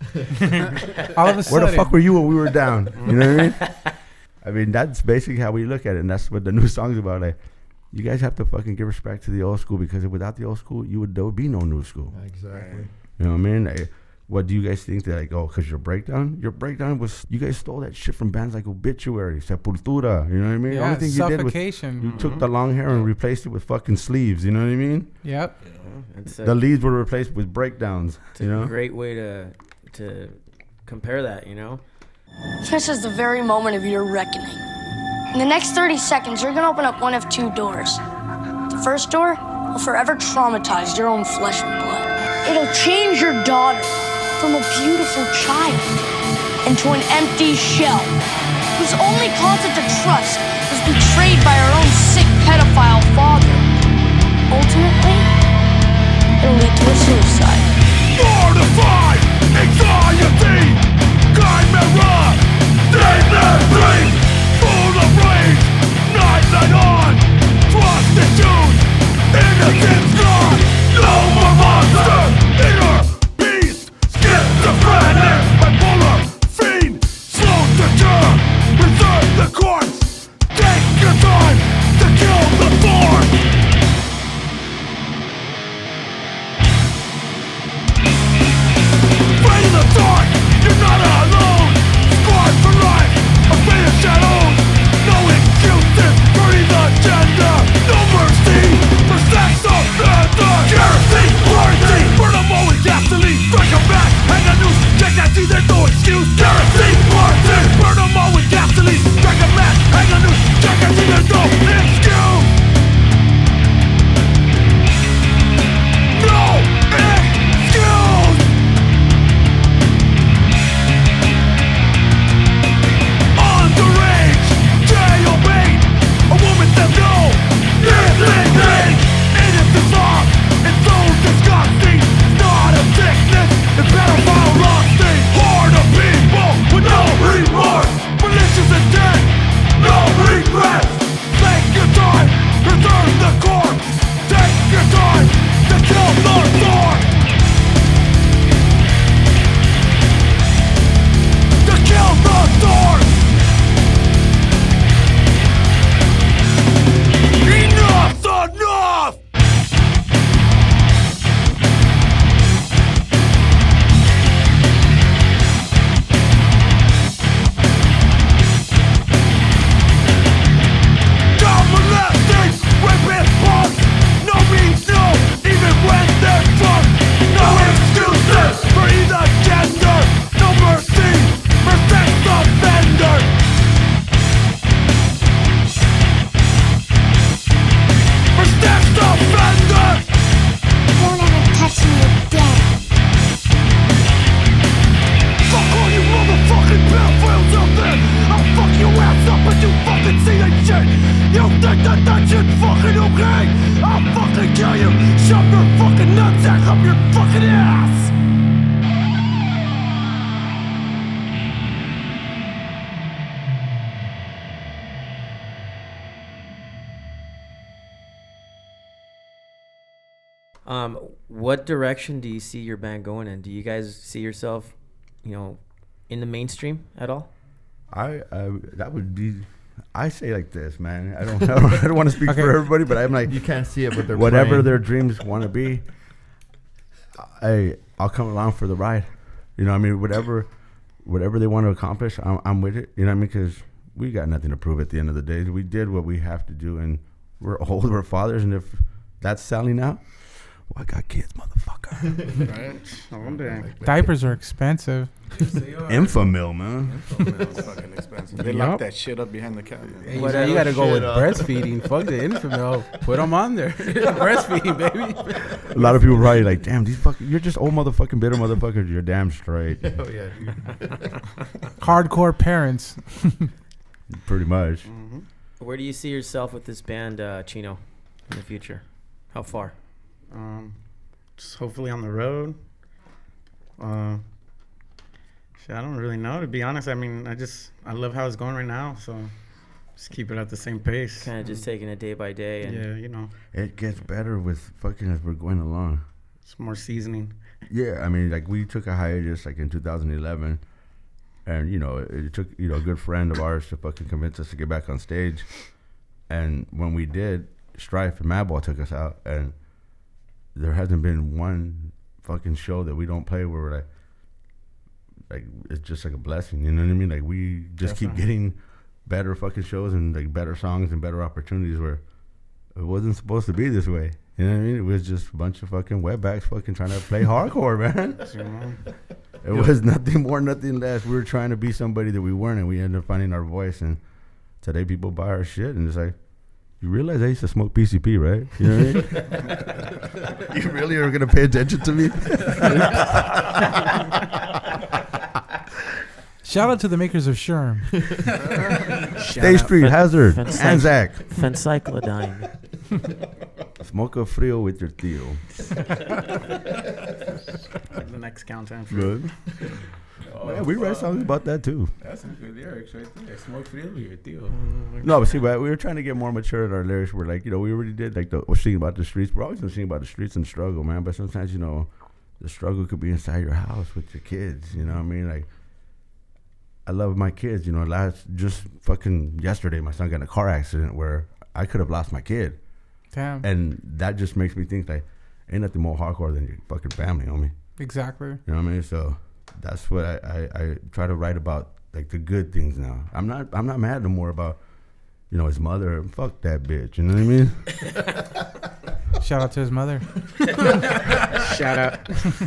All of a sudden. Where the fuck were you when we were down? You know what I mean? I mean, that's basically how we look at it, and that's what the new song's about. Like, you guys have to fucking give respect to the old school, because without the old school, there would be no new school. Exactly. You know what I mean? Like, what do you guys think that, like, oh, because your breakdown was, you guys stole that shit from bands like Obituary, Sepultura, you know what I mean? Yeah, Only thing you did was Suffocation. you took the long hair and replaced it with fucking sleeves, you know what I mean? Yep. It's The leads were replaced with breakdowns, a you know? great way to compare that, you know? This is the very moment of your reckoning. In the next 30 seconds, you're gonna open up one of two doors. The first door will forever traumatize your own flesh and blood. It'll change your daughter from a beautiful child into an empty shell whose only concept of trust was betrayed by her own sick pedophile father. Ultimately, it'll lead to a suicide. Mortified anxiety, chimera, statement dream, full of rage, night on, prostitute, innocence gone, no more monster, inner beast, schizophrenic, bipolar, fiend, slow to turn, reserve the corpse, take your time to kill the thorn. Afraid of the dark, you're not alone. Scarred for life, afraid of shadows. No excuses for either gender. No mercy for sex offender. Kerosene, quarantine, burn them all with gasoline. Strike a match, hang a noose, check that see there's no excuse. Kerosene, quarantine, burn them all with gasoline. Strike a match, hang a noose, check that see there's no excuse. No excuse. Underage, jailbait, a woman says no, anything, innocent love, it's so disgusting, it's not a sickness, it's pedophile lusting, horde of people with no remorse, malicious intent, no regrets, take your time, preserve the corpse, take your time to kill the thorn, to kill the thorn. Enough's enough! Child molesting, rapist punks, no means no, even when they're drunk. No excuses for either gender, no mercy for sex offenders. For sex offenders! Don't ever touch me again. Fuck all you motherfucking pedophiles out there! I'll fuck your ass up and you fucking see that shit! You think that shit's fucking okay? I'll fucking kill you! Shove your fucking nutsack up your fucking ass! What direction do you see your band going in? Do you guys see yourself, in the mainstream at all? That would be I say like this, man. I don't want to speak for everybody, but I'm like, you can't see it, but they're whatever praying. their dreams want to be. I'll come along for the ride. You know what I mean? Whatever they want to accomplish, I'm with it. You know what I mean? Because we got nothing to prove at the end of the day. We did what we have to do, and we're old, we're fathers, and if that's selling out, well, I got kids, motherfucker. Right? Diapers are expensive. Infamil, man. Infamil is fucking expensive. They lock that shit up behind the cabinet. Hey, you gotta go with breastfeeding. Fuck the Infamil. Put them on there. Breastfeeding, baby. A lot of people probably like, damn, these fucking, you're just old motherfucking bitter motherfuckers. You're damn straight. Oh yeah. Hardcore parents. Pretty much. Mm-hmm. Where do you see yourself with this band, Chino, in the future? How far? Just hopefully on the road. Shit, I don't really know, to be honest. I mean, I love how it's going right now, so just keep it at the same pace. Kind of just taking it day by day. And yeah, you know. It gets better with fucking as we're going along. It's more seasoning. Yeah, I mean, like we took a hiatus like in 2011, and you know, it took a good friend of ours to fucking convince us to get back on stage, and when we did, Strife and Madball took us out, and there hasn't been one fucking show that we don't play where we're like it's just like a blessing, you know what I mean? Like we just keep getting better fucking shows and like better songs and better opportunities where it wasn't supposed to be this way. You know what I mean? It was just a bunch of fucking wetbacks fucking trying to play hardcore, man. It was nothing more, nothing less. We were trying to be somebody that we weren't, and we ended up finding our voice. And today people buy our shit, and it's like, you realize I used to smoke PCP, right? You know what I mean? You really are gonna pay attention to me? Shout out to the makers of Sherm. Stay Street, Hazard, Anzac. Fencyclidine. Smoke a frio with your tío. Like the next countdown. Good. Man, we write songs about that too. That's some good lyrics right there. Smoke frio with your tío. No, but see, we were trying to get more mature in our lyrics. We're like, you know, we already did like we're singing about the streets. We're always gonna sing about the streets and struggle, man. But sometimes, you know, the struggle could be inside your house with your kids. You know what I mean? Like, I love my kids. You know, just fucking yesterday, my son got in a car accident where I could have lost my kid. Damn. And that just makes me think like, ain't nothing more hardcore than your fucking family, homie. Exactly. You know what I mean? So that's what I try to write about, like the good things now. I'm not mad no more about, you know, his mother. Fuck that bitch. You know what I mean? Shout out to his mother. Shout out.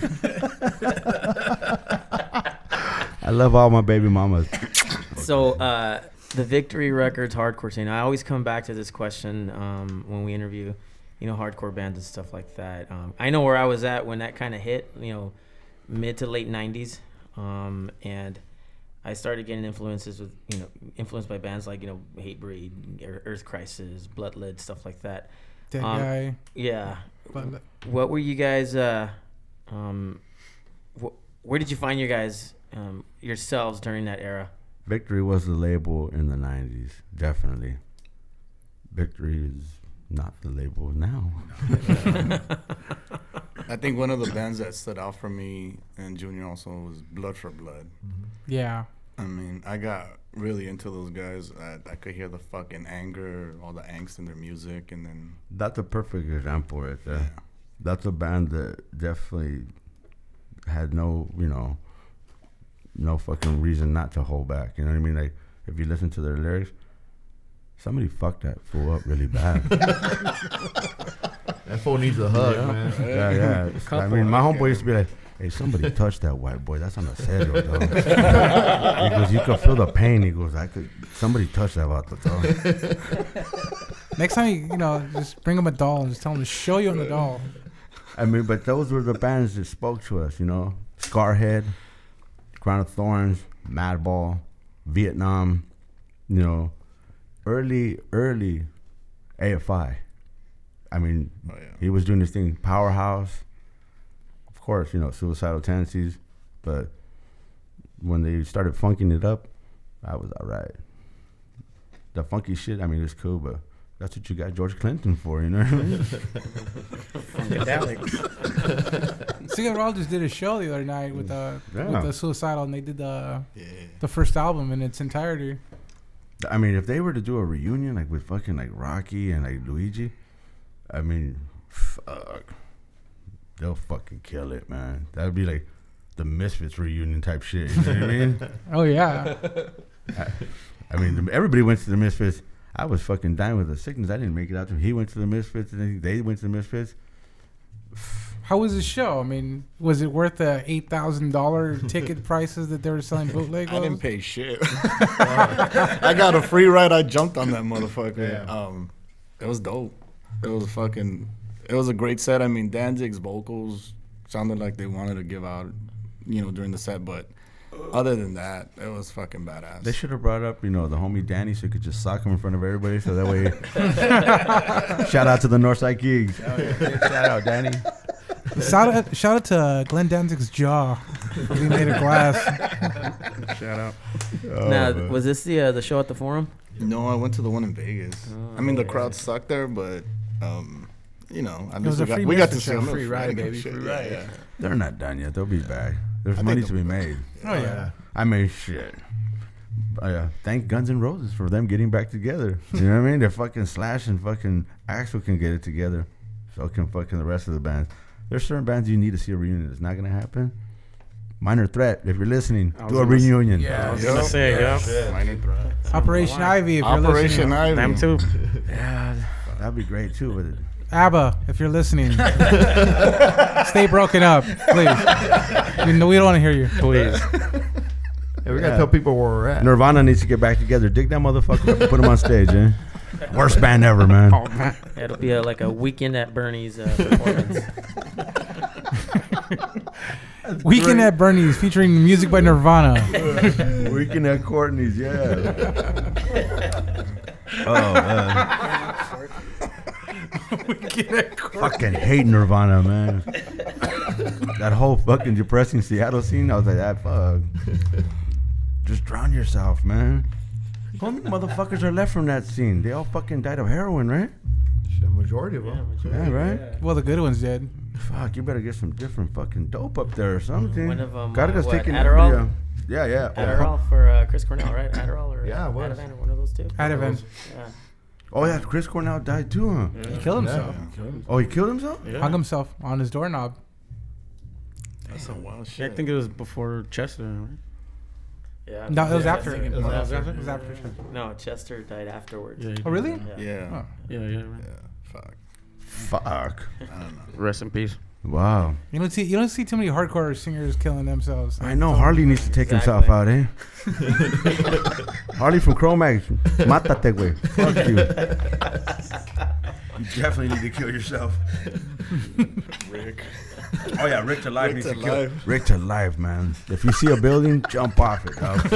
I love all my baby mamas. So the Victory Records hardcore scene. I always come back to this question when we interview, you know, hardcore bands and stuff like that. I know where I was at when that kind of hit, you know, mid to late 90s. And I started getting influences with, you know, influenced by bands like, you know, Hatebreed, Earth Crisis, Bloodled, stuff like that. Dead Guy. Yeah. Bloodled. What were you guys, where did you find your guys, yourselves during that era? Victory was the label in the 90s, definitely. Victory is not the label now. I think one of the bands that stood out for me and Junior also was Blood for Blood. Yeah. I mean, I got really into those guys. I could hear the fucking anger, all the angst in their music, and then... That's a perfect example right there. Yeah. That's a band that definitely had no, you know, no fucking reason not to hold back. You know what I mean? Like, if you listen to their lyrics, somebody fucked that fool up really bad. That fool needs a hug, man. Yeah. I mean, my homeboy used to be like, hey, somebody touched that white boy. That's on the serio, though. He goes, you can feel the pain. He goes, somebody touched that vato, though. Next time, you know, just bring him a doll and just tell him to show you on the doll. I mean, but those were the bands that spoke to us, you know. Scarhead, Crown of Thorns, Madball, Vietnam, you know, early AFI. I mean, he was doing this thing, Powerhouse, of course, you know, Suicidal Tendencies, but when they started funking it up, I was all right. The funky shit, I mean, it's cool, but that's what you got George Clinton for, you know what I mean? Funkadelic. Sigur Rós just did a show the other night with the Suicidal, and they did the first album in its entirety. I mean, if they were to do a reunion like with fucking like Rocky and like Luigi, I mean, fuck, they'll fucking kill it, man. That would be like the Misfits reunion type shit. You know what I mean? Oh yeah. I mean, everybody went to the Misfits. I was fucking dying with the sickness. I didn't make it out to him. He went to the Misfits, and then they went to the Misfits. How was the show? I mean, was it worth the $8,000 ticket prices that they were selling bootleg? I didn't pay shit. I got a free ride. I jumped on that motherfucker. Yeah. It was dope. It was a great set. I mean, Danzig's vocals sounded like they wanted to give out, during the set, but other than that, it was fucking badass. They should have brought up, the homie Danny, so he could just sock him in front of everybody. So that way, shout out to the Northside Gigs. Oh, yeah. Shout out, Danny. Shout out to Glenn Danzig's jaw for being made of glass. Shout out. Now, was this the show at the Forum? No, I went to the one in Vegas. I mean, the crowd sucked there, but at least we got to see them. Free ride, baby. Free ride. Yeah. They're not done yet. They'll be back. There's money to be made. Oh yeah. I mean, shit. Thank Guns N' Roses for them getting back together. You know what I mean? They're fucking Slash and fucking Axl can get it together. So can fucking the rest of the bands. There's certain bands you need to see a reunion. It's not going to happen. Minor Threat, if you're listening, do a reunion. Yeah, I was going to say, yeah. Minor Threat. Operation Ivy, if you're listening. Operation Ivy. Them too. Yeah, that'd be great too. But ABBA, if you're listening. Stay broken up, please. We don't want to hear you. Please. Hey, we gotta tell people where we're at. Nirvana needs to get back together. Dig that motherfucker up and put him on stage, eh? Worst band ever, man. Oh, man. It'll be like a Weekend at Bernie's performance. Weekend at Bernie's featuring music by Nirvana. Weekend at Courtney's, yeah. Oh, man. Fucking hate Nirvana, man. That whole fucking depressing Seattle scene, I was like, that fuck. Just drown yourself, man. How many motherfuckers are left from that scene? They all fucking died of heroin, right? The majority of them. Yeah, right? Well, the good ones did. Fuck, you better get some different fucking dope up there or something. One of them, Gaga's taking Adderall? Yeah. Adderall for Chris Cornell, right? Adderall or Yeah, it was. Ativan or one of those two? Ativan. Yeah. Oh, yeah, Chris Cornell died too, huh? He killed himself. Oh, he killed himself? Yeah. Hung himself on his doorknob. That's some wild Yeah, shit. I think it was before Chester, right? Yeah. No, it was Yeah, I after. think It was after? after. It was after. No, Chester died afterwards. Yeah, he Oh, really? did. Yeah. Oh. Yeah, right. Yeah. Fuck. I don't know. Rest in peace. Wow. You don't see too many hardcore singers killing themselves. I know Harley needs to take himself out, eh? Harley from Chromax. Mátate, güey. Fuck you. You definitely need to kill yourself. Rick. Oh, yeah, Rick to life Rick needs to to kill. life. Rick to life, man. If you see a building, jump off it, dog.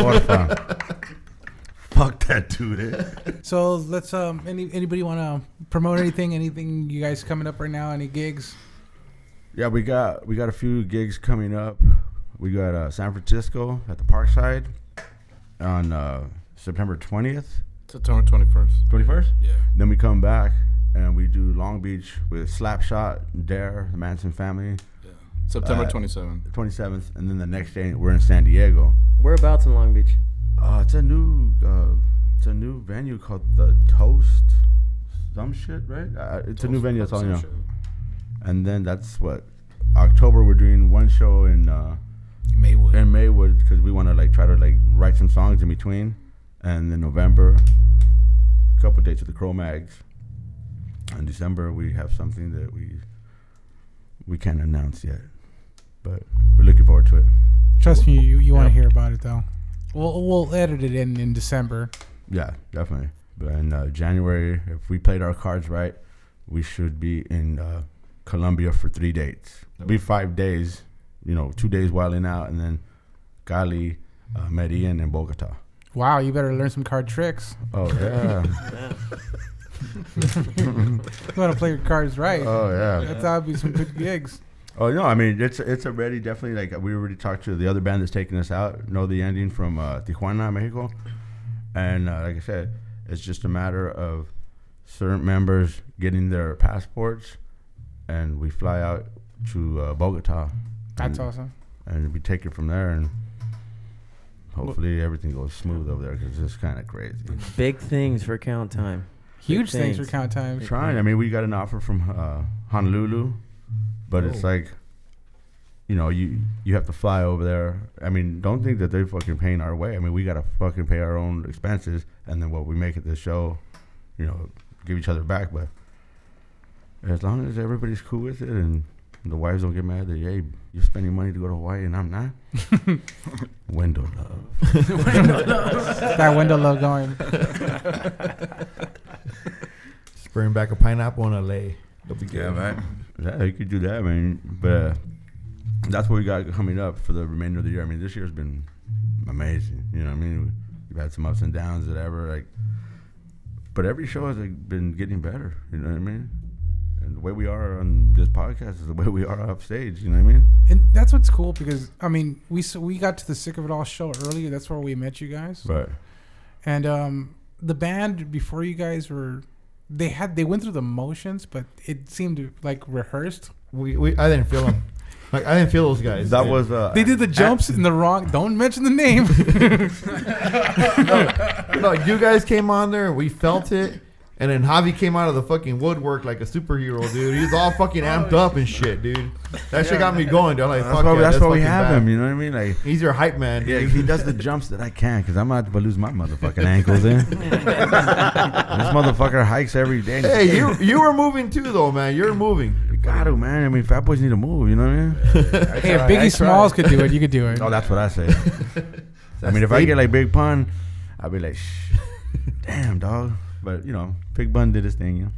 Fuck that dude, eh? So let's anybody want to promote anything? Anything you guys coming up right now? Any gigs? Yeah, we got a few gigs coming up. We got San Francisco at the Parkside on September 20th. September 21st. 21st? Yeah. Then we come back and we do Long Beach with Slapshot, Dare, the Manson Family. Yeah. September 27th. 27th, and then the next day we're in San Diego. Whereabouts in Long Beach? It's a new venue called the Toast, some shit, right? It's a new venue. That's all you know. And then that's what October we're doing one show in Maywood. In Maywood because we want to try to write some songs in between, and then November, a couple dates at the Cro-Mags. In December we have something that we can't announce yet, but we're looking forward to it. Trust me, you want to hear about it though. We'll edit it in December. Yeah, definitely. But in January, if we played our cards right, we should be in Colombia for 3 dates. It'll be 5 days, 2 days wilding out, and then Cali, Medellin, and Bogota. Wow, you better learn some card tricks. Oh, yeah. You want to play your cards right. Oh, yeah. That's how be some good gigs. Oh, no, I mean, it's already definitely, we already talked to the other band that's taking us out, Know the Ending from Tijuana, Mexico. And like I said, it's just a matter of certain members getting their passports, and we fly out to Bogota. That's awesome. And we take it from there, and hopefully everything goes smooth over there because it's kind of crazy. Big things for Count Time. Huge things for Count Time. Trying. I mean, we got an offer from Honolulu, but it's like, you know, you have to fly over there. I mean, don't think that they're fucking paying our way. I mean, we got to fucking pay our own expenses, and then what we make at this show, you know, give each other back. But as long as everybody's cool with it and the wives don't get mad that, hey, you're spending money to go to Hawaii and I'm not. Window love. That window love going. Just bring back a pineapple in LA. It'll be good. Yeah, man. Yeah, you could do that, man. But that's what we got coming up for the remainder of the year. I mean, this year's been amazing. You know what I mean? We've had some ups and downs, whatever. Like, but every show has like been getting better. You know what I mean? And the way we are on this podcast is the way we are off stage. You know what I mean? And that's what's cool because I mean we got to the Sick of It All show earlier. That's where we met you guys. Right. And the band before you guys were, they went through the motions, but it seemed like rehearsed. I didn't feel them. Like I didn't feel those guys. That was they did the jumps in the wrong. Don't mention the name. no, you guys came on there and we felt it. And then Javi came out of the fucking woodwork like a superhero, dude. He's all fucking amped up and shit, dude. That shit got me going, dude. I'm like, fuck yeah, that's why we have him. You know what I mean? Like, he's your hype man, dude. Yeah, he does the jumps that I can't because I'm about to lose my motherfucking ankles in. This motherfucker hikes every day. Hey, you were moving too, though, man. You're moving. You got to, man. I mean, fat boys need to move. You know what I mean? Hey, if Biggie Smalls could do it, you could do it. Oh, that's what I say. I mean, if I get like Big Pun, I'll be like, shh, damn, dog. But, you know, Big Bun did his thing, you know.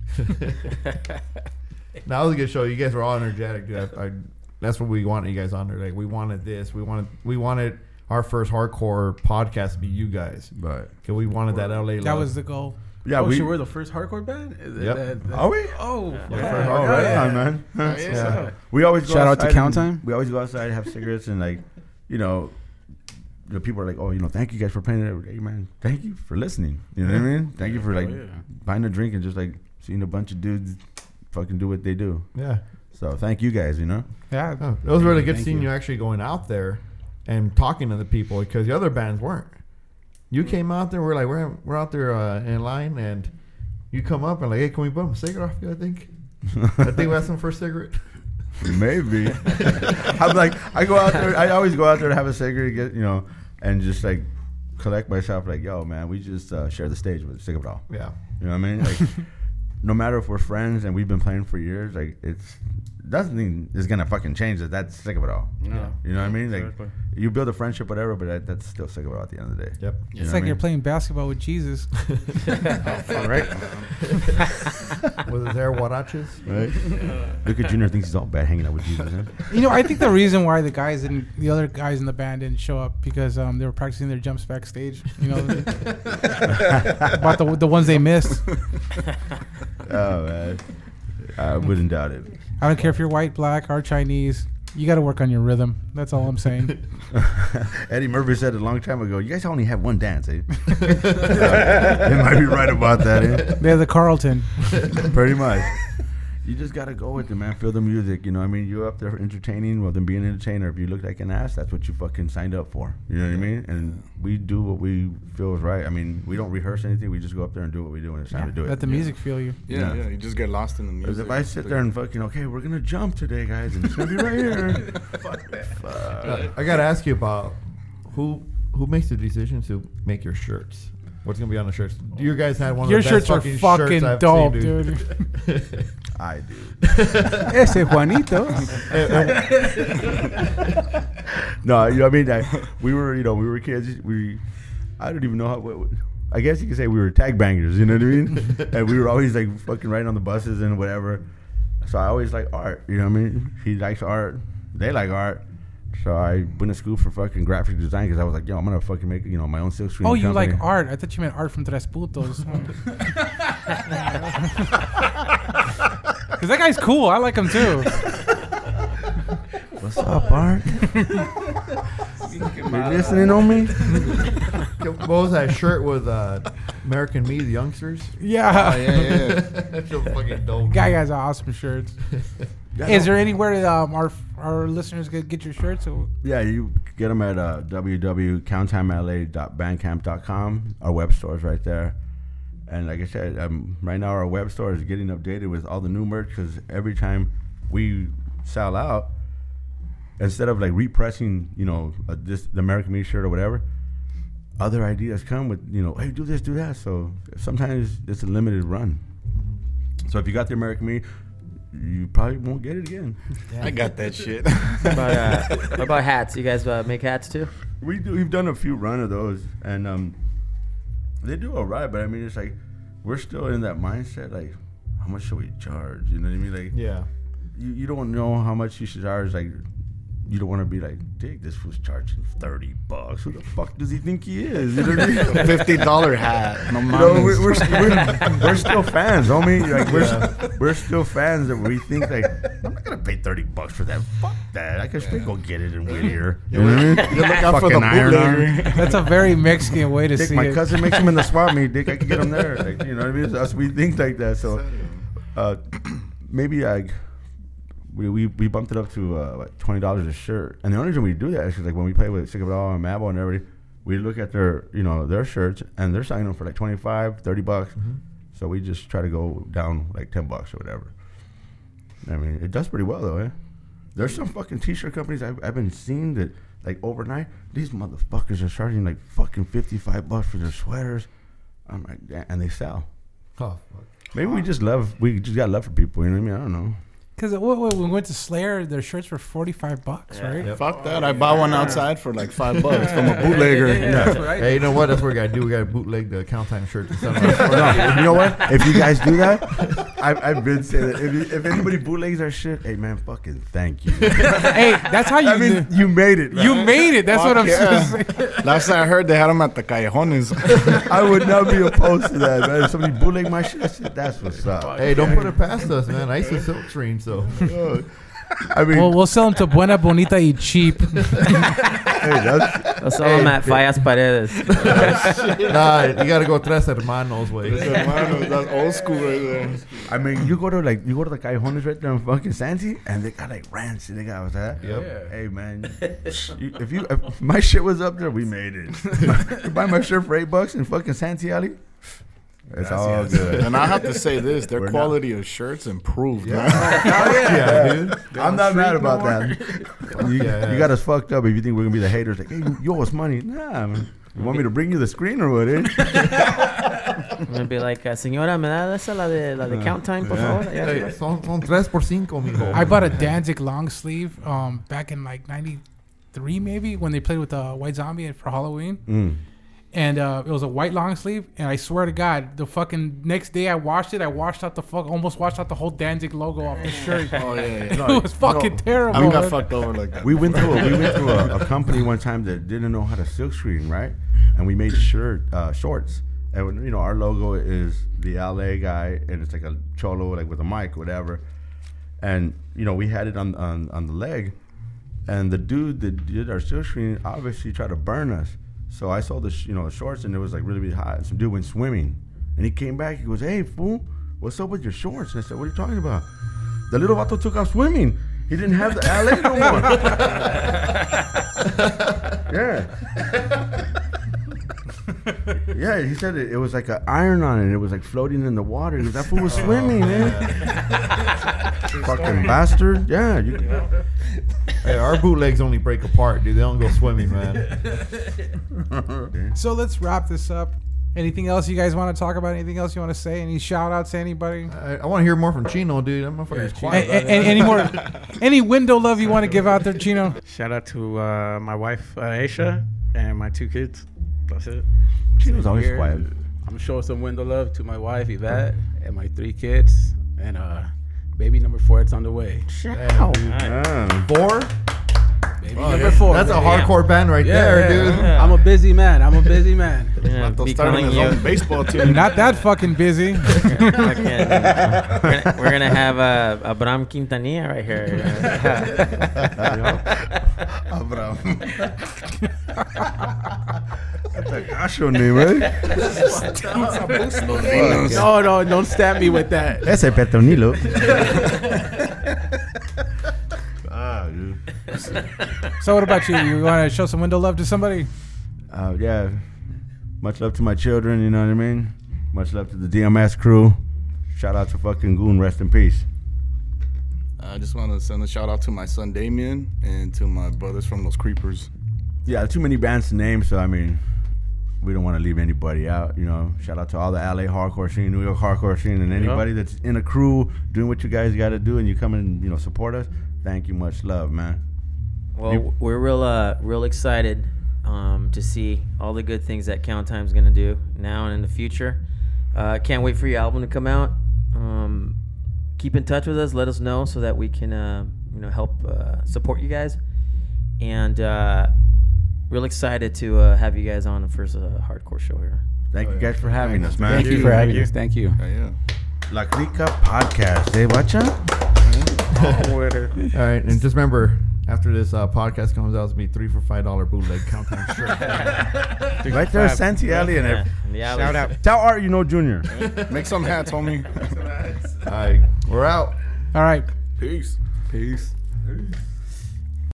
That was a good show. You guys were all energetic, dude. That's what we wanted you guys on there. Like, we wanted this. We wanted our first hardcore podcast to be you guys. Right. Because we wanted that LA love. That was the goal. Yeah, we were the first hardcore band? Yep. Are we? Oh, yeah. Oh, right on, man. Yeah. We always go Shout out to outside Count Time. We always go outside, have cigarettes, and, like, you know, the people are like, oh, you know, thank you guys for playing it every day, man. Thank you for listening. You know what I mean? Thank you for like buying a drink and just like seeing a bunch of dudes fucking do what they do. Yeah. So thank you guys, you know? Yeah. Oh, it was really good seeing you actually going out there and talking to the people because the other bands weren't. You came out there, we're like, we're out there in line and you come up and like, hey, can we bum a cigarette off you, I think? I think we had some first cigarette. Maybe. I'm like, I go out there, I always go out there to have a cigarette, get, you know, and just like collect myself like, yo, man, we just share the stage with Sick of It All. Yeah. You know what I mean? Like, no matter if we're friends and we've been playing for years, like nothing is gonna fucking change that. That's Sick of It All. No. You know what I mean? Like, you build a friendship, whatever, but that's still Sick of It All at the end of the day. Yep. It's like you're playing basketball with Jesus. Right? With his hair huaraches. Right? Look at Junior, thinks he's all bad hanging out with Jesus. Huh? You know, I think the reason why the other guys in the band didn't show up because they were practicing their jumps backstage. You know, about the ones they missed. Oh man, I wouldn't doubt it. I don't care if you're white, black, or Chinese. You got to work on your rhythm. That's all I'm saying. Eddie Murphy said a long time ago, you guys only have one dance, eh? They might be right about that, eh? They're the Carlton. Pretty much. You just got to go with it, man. Feel the music, you know what I mean? You're up there entertaining, well, then be an entertainer. If you look like an ass, that's what you fucking signed up for. You know what I mean? And we do what we feel is right. I mean, we don't rehearse anything. We just go up there and do what we do when it's time to do it. Let the music feel you. Yeah, you just get lost in the music. Because if I sit there and fucking, okay, we're going to jump today, guys, and it's going to be right here. Fuck that. I got to ask you about who makes the decision to make your shirts? What's going to be on the shirts? You guys had one of the best shirts are fucking I've dope, seen, dude. I do. Ese Juanito. No, you know what I mean? We were kids. I don't even know how. I guess you could say we were tag bangers. You know what I mean? And we were always like fucking riding on the buses and whatever. So I always like art. You know what I mean? He likes art. They like art. So I went to school for fucking graphic design because I was like, yo, I'm gonna fucking make my own silk screen. Oh, you company. like art? I thought you meant art from Tres Putos. Because that guy's cool. I like him too. What's up, Art? You listening on me? What was that shirt with American Me, the youngsters? Yeah. Oh, yeah. That's so fucking dope. Guy has awesome shirts. Is there anywhere that our listeners could get your shirts? Or? Yeah, you get them at www.countimela.bandcamp.com. Our web store is right there. And like I said, right now our web store is getting updated with all the new merch because every time we sell out, instead of like repressing, the American Me shirt or whatever, other ideas come with, hey, do this, do that. So sometimes it's a limited run. So if you got the American Me, you probably won't get it again. I got that shit. What about hats? You guys make hats too? We've done a few run of those, and they do all right. But I mean, it's like we're still in that mindset. Like, how much should we charge? You know what I mean? Like, yeah, you don't know how much you should charge. Like, you don't want to be like, dig, this fool's charging $30. Who the fuck does he think he is? You know what I mean? $50 hat. No, we're still fans, homie. Like we're still fans that we think like I'm not gonna pay $30 for that. Fuck that. I can still go get it in Whittier. You know what I mean? You look out for the bootlegger. That's a very Mexican way to Dick, see my it. cousin makes them in the swap meet. Dick, I can get them there. Like, you know what I mean? So us, we think like that. So maybe we bumped it up to like $20 a shirt. And the only reason we do that is because like when we play with Sick of It All and Mabo and everybody, we look at their their shirts and they're selling them for like $25, $30. Mm-hmm. So we just try to go down like $10 or whatever. I mean, it does pretty well though, eh? There's some fucking t-shirt companies I've been seeing that like overnight, these motherfuckers are charging like fucking $55 for their sweaters. I'm like, damn, and they sell. Oh, maybe we just got love for people, you know what I mean? I don't know. Because when we went to Slayer, their shirts were $45, right? Yep. Fuck that! I bought one outside for like $5 from a bootlegger. That's right. Hey, you know what? That's what we gotta do. We gotta bootleg the Count Time shirts and stuff. No, you know what? If you guys do that, I've been saying that. If anybody bootlegs our shit, hey man, fucking thank you. Hey, that's how you. I mean, you made it. Right? You made it. That's Fuck what I'm yeah. saying. Last time I heard, they had them at the Callejones. I would not be opposed to that, man. If somebody bootleg my shit, I said, that's what's up. Hey, don't put it past us, man. I used to silk screen, so. I mean, we'll sell them to Buena, Bonita, y Cheap. We'll sell them at Fallas Paredes. Nah, you gotta go Tres Hermanos way. That's old school right there. I mean, you go to the Callejones right there in fucking Santi, and they got like ranch. They got what's that? Yep. Yeah. Hey man, if my shit was up there, we made it. You buy my shirt for $8 in fucking Santi Alley. It's all good. And I have to say this: their quality of shirts improved. Yeah. Man. Yeah, dude. I'm not mad about that. You got us fucked up if you think we're gonna be the haters. Like, hey, you owe us money. Nah, man. You want me to bring you the screen or what? Eh? I'm gonna be like, señora, me da esa la de Count Time, por favor. Hey, son 3 por 5, mijo. I bought a Danzig long sleeve back in like '93 maybe when they played with White Zombie for Halloween. And it was a white long sleeve, and I swear to God, the fucking next day I washed it. I almost washed out the whole Danzig logo off the shirt. Oh yeah. It was fucking terrible. I got fucked over like that. We went through a company one time that didn't know how to silk screen, right? And we made shorts, and our logo is the LA guy, and it's like a cholo like with a mic, whatever. And we had it on the leg, and the dude that did our silk screen obviously tried to burn us. So I saw the shorts, and it was like really, really hot. Some dude went swimming, and he came back. He goes, "Hey, fool, what's up with your shorts?" And I said, "What are you talking about?" The little vato took off swimming. He didn't have the LA no more. Yeah, he said it was like an iron on it. It was like floating in the water. He goes, "That fool was swimming, man." Fucking bastard. Yeah. Hey, our bootlegs only break apart, dude. They don't go swimming, man. So let's wrap this up. Anything else you guys want to talk about? Anything else you want to say? Any shout outs to anybody? I want to hear more from Chino, dude. That motherfucker's quiet. Any window love you want to give out there, Chino? Shout out to my wife, Aisha, and my 2 kids. That's it. Chino's always quiet. I'm gonna show some window love to my wife, Yvette, and my 3 kids, and baby number 4, it's on the way. Wow. 4? Baby number 4. That's a baby. hardcore band right there, dude. Yeah. I'm a busy man. Yeah, About to be start calling his you. own baseball team. Not that fucking busy. We're gonna have Abraham Quintanilla right here. That's a gacho name, right? No, don't stab me with that. Ese Petronilo. Dude. So what about you? You want to show some window love to somebody? Yeah. Much love to my children, you know what I mean? Much love to the DMS crew. Shout out to fucking Goon, rest in peace. I just want to send a shout out to my son Damien and to my brothers from Los Creepers. Yeah, too many bands to name, so I mean, we don't want to leave anybody out, you know. Shout out to all the LA hardcore scene, New York hardcore scene, and anybody that's in a crew doing what you guys got to do, and you come and, you know, support us. Thank you, much love, man. Well, we're real excited to see all the good things that Count Time's gonna do now and in the future. Can't wait for your album to come out. Keep in touch with us. Let us know so that we can, help support you guys. And real excited to have you guys on the first hardcore show here. Thank you guys for having us, man. Thank you for having us. Thank you. Yeah. La Clica Podcast, eh, Bacha? All right, and just remember, after this podcast comes out, it's going to be 3 for $5 bootleg Count Time shirt. Right there, Santi Alley and everything. Yeah, Shout out. Tell Art you know Junior. Make some hats, homie. All right, we're out. All right. Peace. Peace.